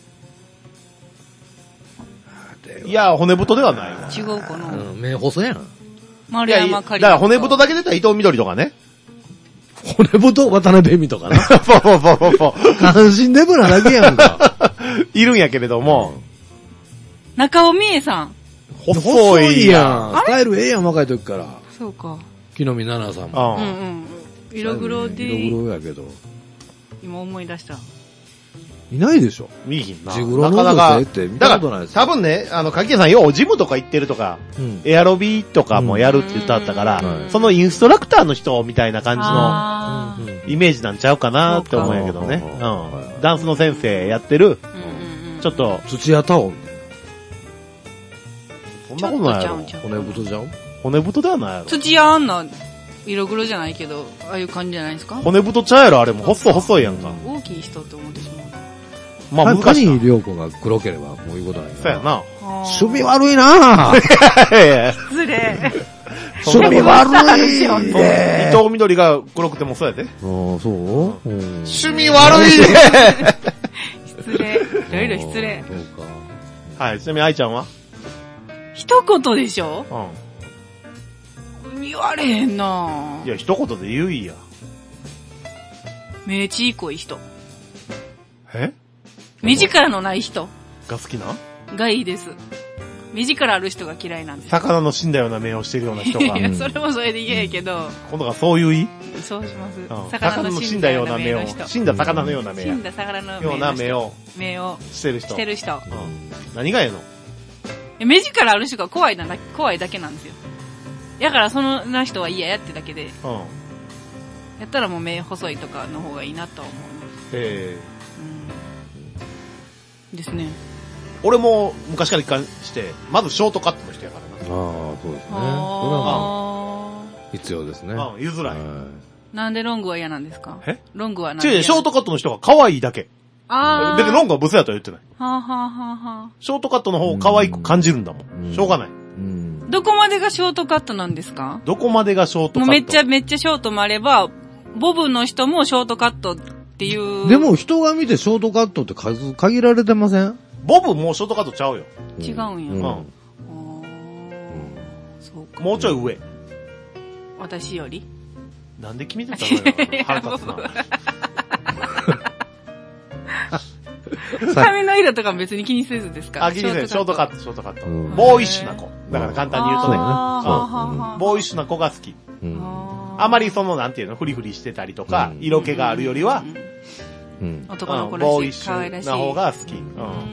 [SPEAKER 2] いや、骨太ではないわ。
[SPEAKER 3] 違うかな。
[SPEAKER 1] 目細やん。
[SPEAKER 3] 丸山かり。
[SPEAKER 2] だから骨太だけ出たら伊藤みどりとかね。
[SPEAKER 1] 骨太渡辺美とかな。
[SPEAKER 2] そう。
[SPEAKER 1] 関心デブなだけやんか。
[SPEAKER 2] いるんやけれども。
[SPEAKER 3] 中尾美恵さん。
[SPEAKER 2] 細いや
[SPEAKER 1] ん。スタイルええやん、若い時から。
[SPEAKER 3] そうか。
[SPEAKER 1] 木の実奈々さんも。
[SPEAKER 3] 色黒で。
[SPEAKER 1] 色黒やけど。
[SPEAKER 3] 今思い出した。
[SPEAKER 1] いないでしょ。
[SPEAKER 2] 見えひんな。
[SPEAKER 1] ジグロの女性って見たことないです
[SPEAKER 2] よ。多分ね、かきさんようジムとか行ってるとか、エアロビとかもやるって言ったったから、そのインストラクターの人みたいな感じのイメージなんちゃうかなって思うんやけどね。ダンスの先生やってる、ちょっと。
[SPEAKER 1] 土屋太鳳みたいな。
[SPEAKER 2] そんなことないやろ。
[SPEAKER 1] 骨太じゃん？
[SPEAKER 2] 骨太ではないやろ。
[SPEAKER 3] 土屋アンナ、色黒じゃないけど、ああいう感じじゃないですか？
[SPEAKER 2] 骨太ちゃうやろ、あれも。細いやんか。
[SPEAKER 3] 大きい人って思ってしまう。
[SPEAKER 1] まあ難しい。谷良子が黒ければもういうことない。
[SPEAKER 2] そうやな。
[SPEAKER 1] 趣味悪いなぁ。
[SPEAKER 3] 失礼。
[SPEAKER 1] 趣味悪い。
[SPEAKER 2] 伊藤みどりが黒くてもそうやで。
[SPEAKER 1] そう
[SPEAKER 2] 趣味悪いね。
[SPEAKER 3] 失礼。いろいろ失礼。
[SPEAKER 2] そうか。はい、ちなみに愛ちゃんは？
[SPEAKER 3] 一言でしょ？言われへんなぁ。
[SPEAKER 2] いや、一言で言ういや。
[SPEAKER 3] 目ちいこい人。
[SPEAKER 2] 目
[SPEAKER 3] 力のない人
[SPEAKER 2] が好きな
[SPEAKER 3] がいいです。目力ある人が嫌いなんです。
[SPEAKER 2] 魚の死んだような目をしてるような人が。
[SPEAKER 3] いや、それもそれで嫌やけど。
[SPEAKER 2] 今度はそういう意？
[SPEAKER 3] そうします。
[SPEAKER 2] 魚の死んだような目を。死んだ魚のような目。
[SPEAKER 3] 死んだ魚の
[SPEAKER 2] ような目を。してる人。
[SPEAKER 3] してる人。
[SPEAKER 2] 何がええの？
[SPEAKER 3] 目力ある人が怖いだけなんですよ。だからそのな人は嫌やってだけで。やったらもう目細いとかの方がいいなとは思います。ですね。
[SPEAKER 2] 俺も昔から一貫して、まずショートカットの人やからな。
[SPEAKER 1] そうですね。それは必要ですね。
[SPEAKER 2] 言いづらい。
[SPEAKER 3] なんでロングは嫌なんですか？ロングは
[SPEAKER 2] 何で？ショートカットの人が可愛いだけ。別にロングはブスやとは言ってない。ショートカットの方が可愛く感じるんだもん。しょうがない。
[SPEAKER 3] どこまでがショートカットなんですか？
[SPEAKER 2] どこまでがショートカット？もう
[SPEAKER 3] めっちゃショートもあれば、ボブの人もショートカットっていう。
[SPEAKER 1] でも人が見てショートカットって数限られてません？
[SPEAKER 2] ボブもうショートカットちゃうよ。
[SPEAKER 3] 違うんや。
[SPEAKER 2] そうか。もうちょい上。
[SPEAKER 3] 私より？
[SPEAKER 2] なんで決めてたのよ。腹立つな。
[SPEAKER 3] 髪の色とかも別に気にせずですか？
[SPEAKER 2] 気にせず、ショートカット。ボーイッシュな子。だから簡単に言うとね。ボーイッシュな子が好き。あまりなんていうの、フリフリしてたりとか、色気があるよりは、
[SPEAKER 3] 男の子らしい。
[SPEAKER 2] ボーイッシュな方が好き。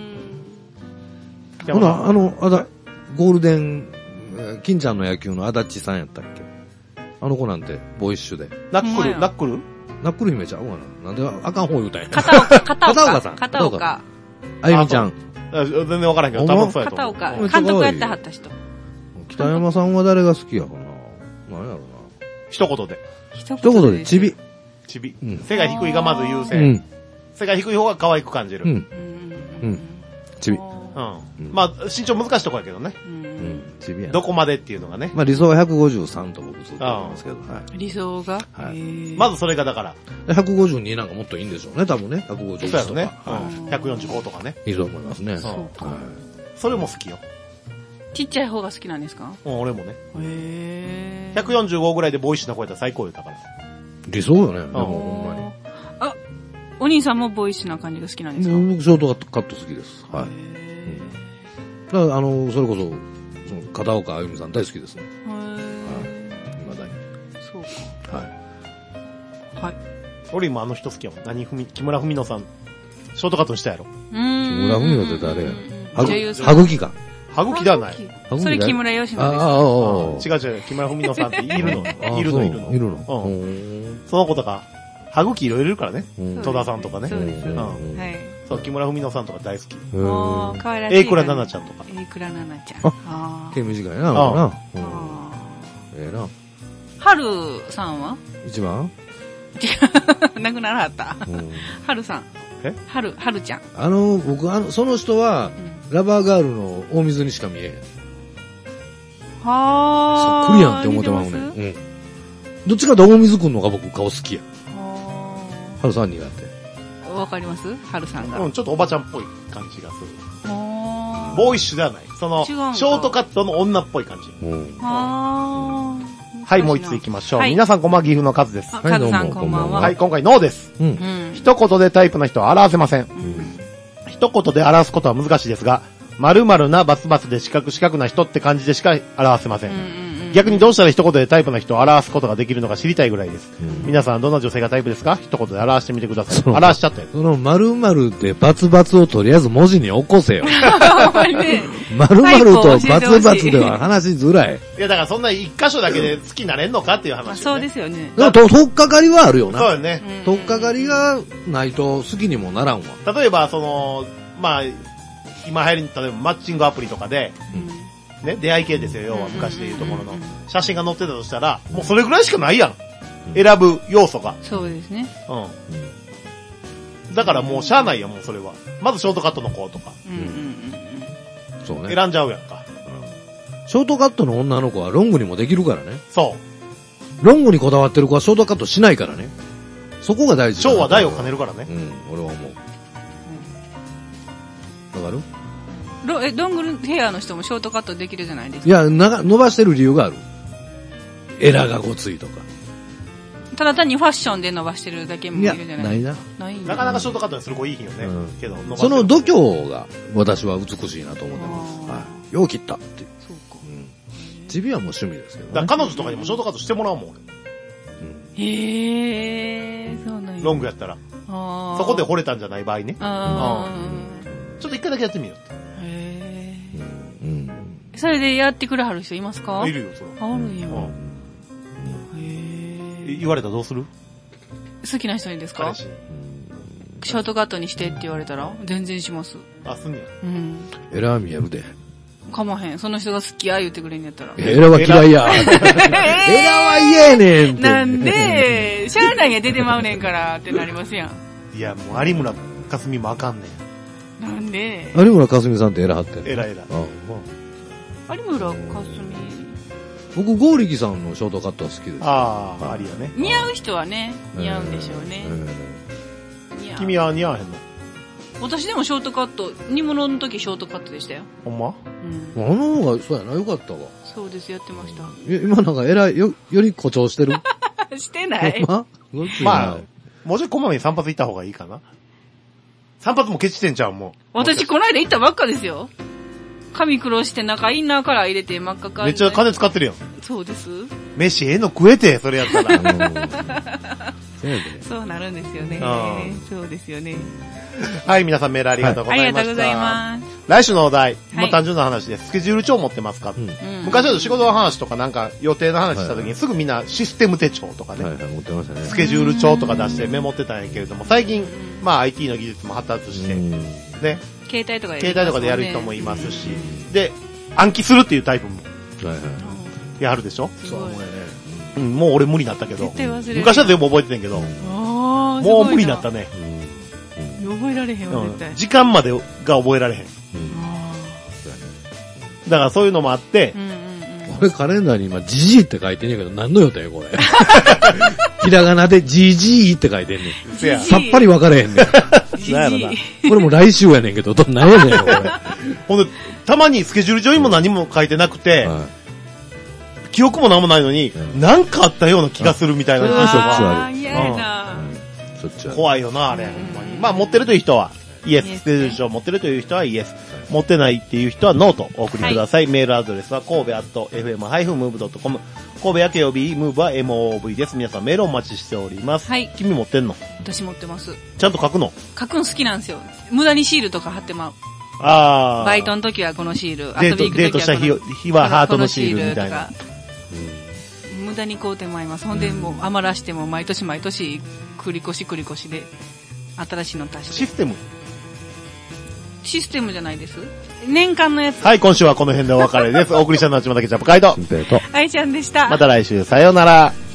[SPEAKER 1] ほな、ゴールデン、金ちゃんの野球の足立さんやったっけ？あの子なんて、ボーイッシュで。
[SPEAKER 2] ナックル姫ちゃうわな。なんであかん方言うたんや。
[SPEAKER 3] 片岡さん。
[SPEAKER 1] 片岡。あゆみちゃん。
[SPEAKER 2] 全然わからんけど、多分そうやと思う。
[SPEAKER 3] 片岡。監督やってはった人。
[SPEAKER 1] 北山さんは誰が好きやかな？何やろな。
[SPEAKER 2] 一言で。
[SPEAKER 1] 一言で、ちび。
[SPEAKER 2] 背が低いがまず優先。背が低い方が可愛く感じる。
[SPEAKER 1] ちび。
[SPEAKER 2] まあ、身長難しいとこやけどね。
[SPEAKER 1] ちびや。
[SPEAKER 2] どこまでっていうのがね。
[SPEAKER 1] まあ理想は153と僕ずっと思いますけど。
[SPEAKER 3] 理想が？
[SPEAKER 2] まずそれがだから。
[SPEAKER 1] 152なんかもっといいんでしょうね、多分ね。151
[SPEAKER 2] そうやろね。145とかね。
[SPEAKER 1] いいと思いますね。
[SPEAKER 2] それも好きよ。
[SPEAKER 3] ちっちゃい方が好きなんですか？
[SPEAKER 2] 俺もね。145ぐらいでボーイッシュな子やったら最高よ、だから。
[SPEAKER 1] 理想よね、でもほんまに。
[SPEAKER 3] お兄さんもボーイッシュな感じが好きなんですか？
[SPEAKER 1] 僕、ショートカット好きです。はい。だから、それこそ、片岡あゆみさん大好きですね。未だに。
[SPEAKER 3] そうか。はい。
[SPEAKER 2] 俺今人好きやもん。木村文乃さん。ショートカットにしたやろ。
[SPEAKER 1] 木村文乃って誰や？歯茎か。
[SPEAKER 2] 歯茎ではない。
[SPEAKER 3] それ木村佳乃
[SPEAKER 2] です。違う、木村文乃さんっているの。いるの。その子とか、歯茎いろいろいるからね。戸田さんとかね。
[SPEAKER 3] そうです。はい。
[SPEAKER 2] そう、木村文乃さんとか大好き。
[SPEAKER 3] 可愛らしい。
[SPEAKER 2] 榮倉奈々ちゃんとか。
[SPEAKER 3] 榮倉奈々ちゃん。
[SPEAKER 1] 毛短いな、な。ええな。
[SPEAKER 3] 春さんは
[SPEAKER 1] 一番
[SPEAKER 3] 亡くならはった。春さん。春ちゃん。
[SPEAKER 1] 僕、その人は、ラバーガールの大水にしか見えへん。そっくりやんって思ってまうね。どっちかと大水くんのが僕顔好きや。春さん苦手。
[SPEAKER 3] わかります春さんが。
[SPEAKER 2] ちょっとおばちゃんっぽい感じがする。ボーイッシュではない。ショートカットの女っぽい感じ。はい、もう一つ行きましょう。皆さん、こんばんは、岐阜のカズです。
[SPEAKER 3] カズさん、こんばんは。
[SPEAKER 2] はい、今回、ノーです。一言でタイプの人は表せません。一言で表すことは難しいですが、〇〇なバツバツで四角な人って感じでしか表せません。逆にどうしたら一言でタイプの人を表すことができるのか知りたいぐらいです。皆さん、どんな女性がタイプですか？一言で表してみてください。表しちゃったよ。
[SPEAKER 1] その〇〇でバツバツをとりあえず文字に起こせよ。〇〇とバツバツでは話しづらい。
[SPEAKER 2] いや、だからそんな一箇所だけで好きになれんのかっていう話。
[SPEAKER 3] そうですよね。
[SPEAKER 1] とっかかりはあるよな。
[SPEAKER 2] そうよね。
[SPEAKER 1] とっかかりがないと好きにもならんわ。
[SPEAKER 2] 例えば、まあ、今流行りに、例えばマッチングアプリとかで、ね、出会い系ですよ、要は昔でいうところの。写真が載ってたとしたら、もうそれぐらいしかないやん。選ぶ要素が。
[SPEAKER 3] そうですね。
[SPEAKER 2] だからもうしゃあないよ、もうそれは。まずショートカットの子とか。
[SPEAKER 1] そうね。
[SPEAKER 2] 選んじゃうやんか。
[SPEAKER 1] ショートカットの女の子はロングにもできるからね。
[SPEAKER 2] そう。
[SPEAKER 1] ロングにこだわってる子はショートカットしないからね。そこが大事。
[SPEAKER 2] ショーは大を兼ねるからね。
[SPEAKER 1] 俺は思う。わかる？
[SPEAKER 3] ロングヘアの人もショートカットできるじゃないですか。
[SPEAKER 1] いや、伸ばしてる理由がある。エラがごついとか。
[SPEAKER 3] ただ単にファッションで伸ばしてるだけもいるじゃないですか。
[SPEAKER 1] ないな。
[SPEAKER 2] なかなかショートカットにする子いい日よね。けど
[SPEAKER 1] その度胸が私は美しいなと思ってます。よう切ったって。そうか。自分はもう趣味ですけどね。
[SPEAKER 2] だから彼女とかにもショートカットしてもらうもん。
[SPEAKER 3] そうなんや。
[SPEAKER 2] ロングやったら。そこで惚れたんじゃない場合ね。ちょっと一回だけやってみようって。
[SPEAKER 3] それでやってくれはる人いますか？
[SPEAKER 2] いるよ、それ。
[SPEAKER 3] あるんや。
[SPEAKER 2] 言われたらどうする？
[SPEAKER 3] 好きな人にですか？ショートカットにしてって言われたら全然します。
[SPEAKER 2] あ、すんねや。
[SPEAKER 1] エラー見えるで。
[SPEAKER 3] かまへん。その人が好きや言ってくれんやったら。
[SPEAKER 1] エラは嫌いや。エラは嫌やねんって。
[SPEAKER 3] なんで、しゃあないや出てまうねんからってなりますやん。
[SPEAKER 2] いや、もう有村架純もあかんね
[SPEAKER 3] ん。なんで
[SPEAKER 1] 有村架純さんってエラ張ってんの？
[SPEAKER 2] エラ。
[SPEAKER 3] 有村架純。
[SPEAKER 1] 僕、剛力さんのショートカットは好きです。
[SPEAKER 2] ああ、ありやね。
[SPEAKER 3] 似合う人はね、似合うんでしょうね。
[SPEAKER 2] 君は似合わへんの？
[SPEAKER 3] 私でもショートカット、煮物の時ショートカットでしたよ。
[SPEAKER 2] ほんま？
[SPEAKER 1] あの方が、そうやな、よかったわ。
[SPEAKER 3] そうです、やってました。
[SPEAKER 1] 今なんか偉い、より誇張してる？
[SPEAKER 3] してない。
[SPEAKER 2] まあ、もうちょいこまめに散髪行った方がいいかな。散髪もケチてんちゃうもん。
[SPEAKER 3] 私この間行ったばっかですよ。髪黒して中インナーカラー入れて真っ赤か。
[SPEAKER 2] めっちゃ金使ってるやん。
[SPEAKER 3] そうです。
[SPEAKER 2] 飯ええの食えて、それやったら。
[SPEAKER 3] そうなるんですよね。そうですよね。
[SPEAKER 2] はい、皆さんメールありがとうございました。
[SPEAKER 3] ありがとうございます。
[SPEAKER 2] 来週のお題、もう単純な話です。スケジュール帳持ってますか？昔は仕事の話とかなんか予定の話した時にすぐみんなシステム手帳とかね。スケジュール帳とか出してメモってたんやけれども、最近、まあ IT の技術も発達して、ね。
[SPEAKER 3] 携帯と
[SPEAKER 2] かでやる人もいますし、で、暗記するっていうタイプも、やるでしょ？
[SPEAKER 1] そうね。
[SPEAKER 2] もう俺無理になったけど、昔は全部覚えてたんやけど、もう無理になったね。
[SPEAKER 3] 覚えられへんわ、絶対。
[SPEAKER 2] 時間までが覚えられへん。だからそういうのもあって、
[SPEAKER 1] 俺カレンダーに今、ジジイって書いてんねんけど、何の予定これ。ひらがなでジジイって書いてんねん。さっぱり分かれへんねん。
[SPEAKER 2] なんやろな。
[SPEAKER 1] これも来週やねんけど、何やねんこれ。
[SPEAKER 2] ほんで、たまにスケジュール上にも何も書いてなくて、記憶も何もないのに、なんかあったような気がするみたいな印象が。
[SPEAKER 3] 嫌やな。
[SPEAKER 2] 怖いよな、あれ。ほんまに。まあ、持ってるという人は、イエス。スケジュール帳持ってるという人はイエス。持ってないっていう人はノーとお送りください。メールアドレスは神戸@fm-move.com。神戸やけよびムーブは MOV です。皆さんメールお待ちしております。はい。君持ってんの？
[SPEAKER 3] 私持ってます。
[SPEAKER 2] ちゃんと書くの？
[SPEAKER 3] 書くの好きなんですよ。無駄にシールとか貼ってまう。 バイトの時はこのシール、遊び行く時は
[SPEAKER 2] デートした日はハートのシールみたいな。
[SPEAKER 3] 無駄に買うてまいります。ほんでもう余らしても毎年毎年繰り越しで新しいの足して。システムじゃないです。年間のやつ。
[SPEAKER 2] はい、今週はこの辺でお別れです。お送りしたのはちまたけちゃんぽかいと。
[SPEAKER 3] あいちゃんでした。
[SPEAKER 2] また来週、さようなら。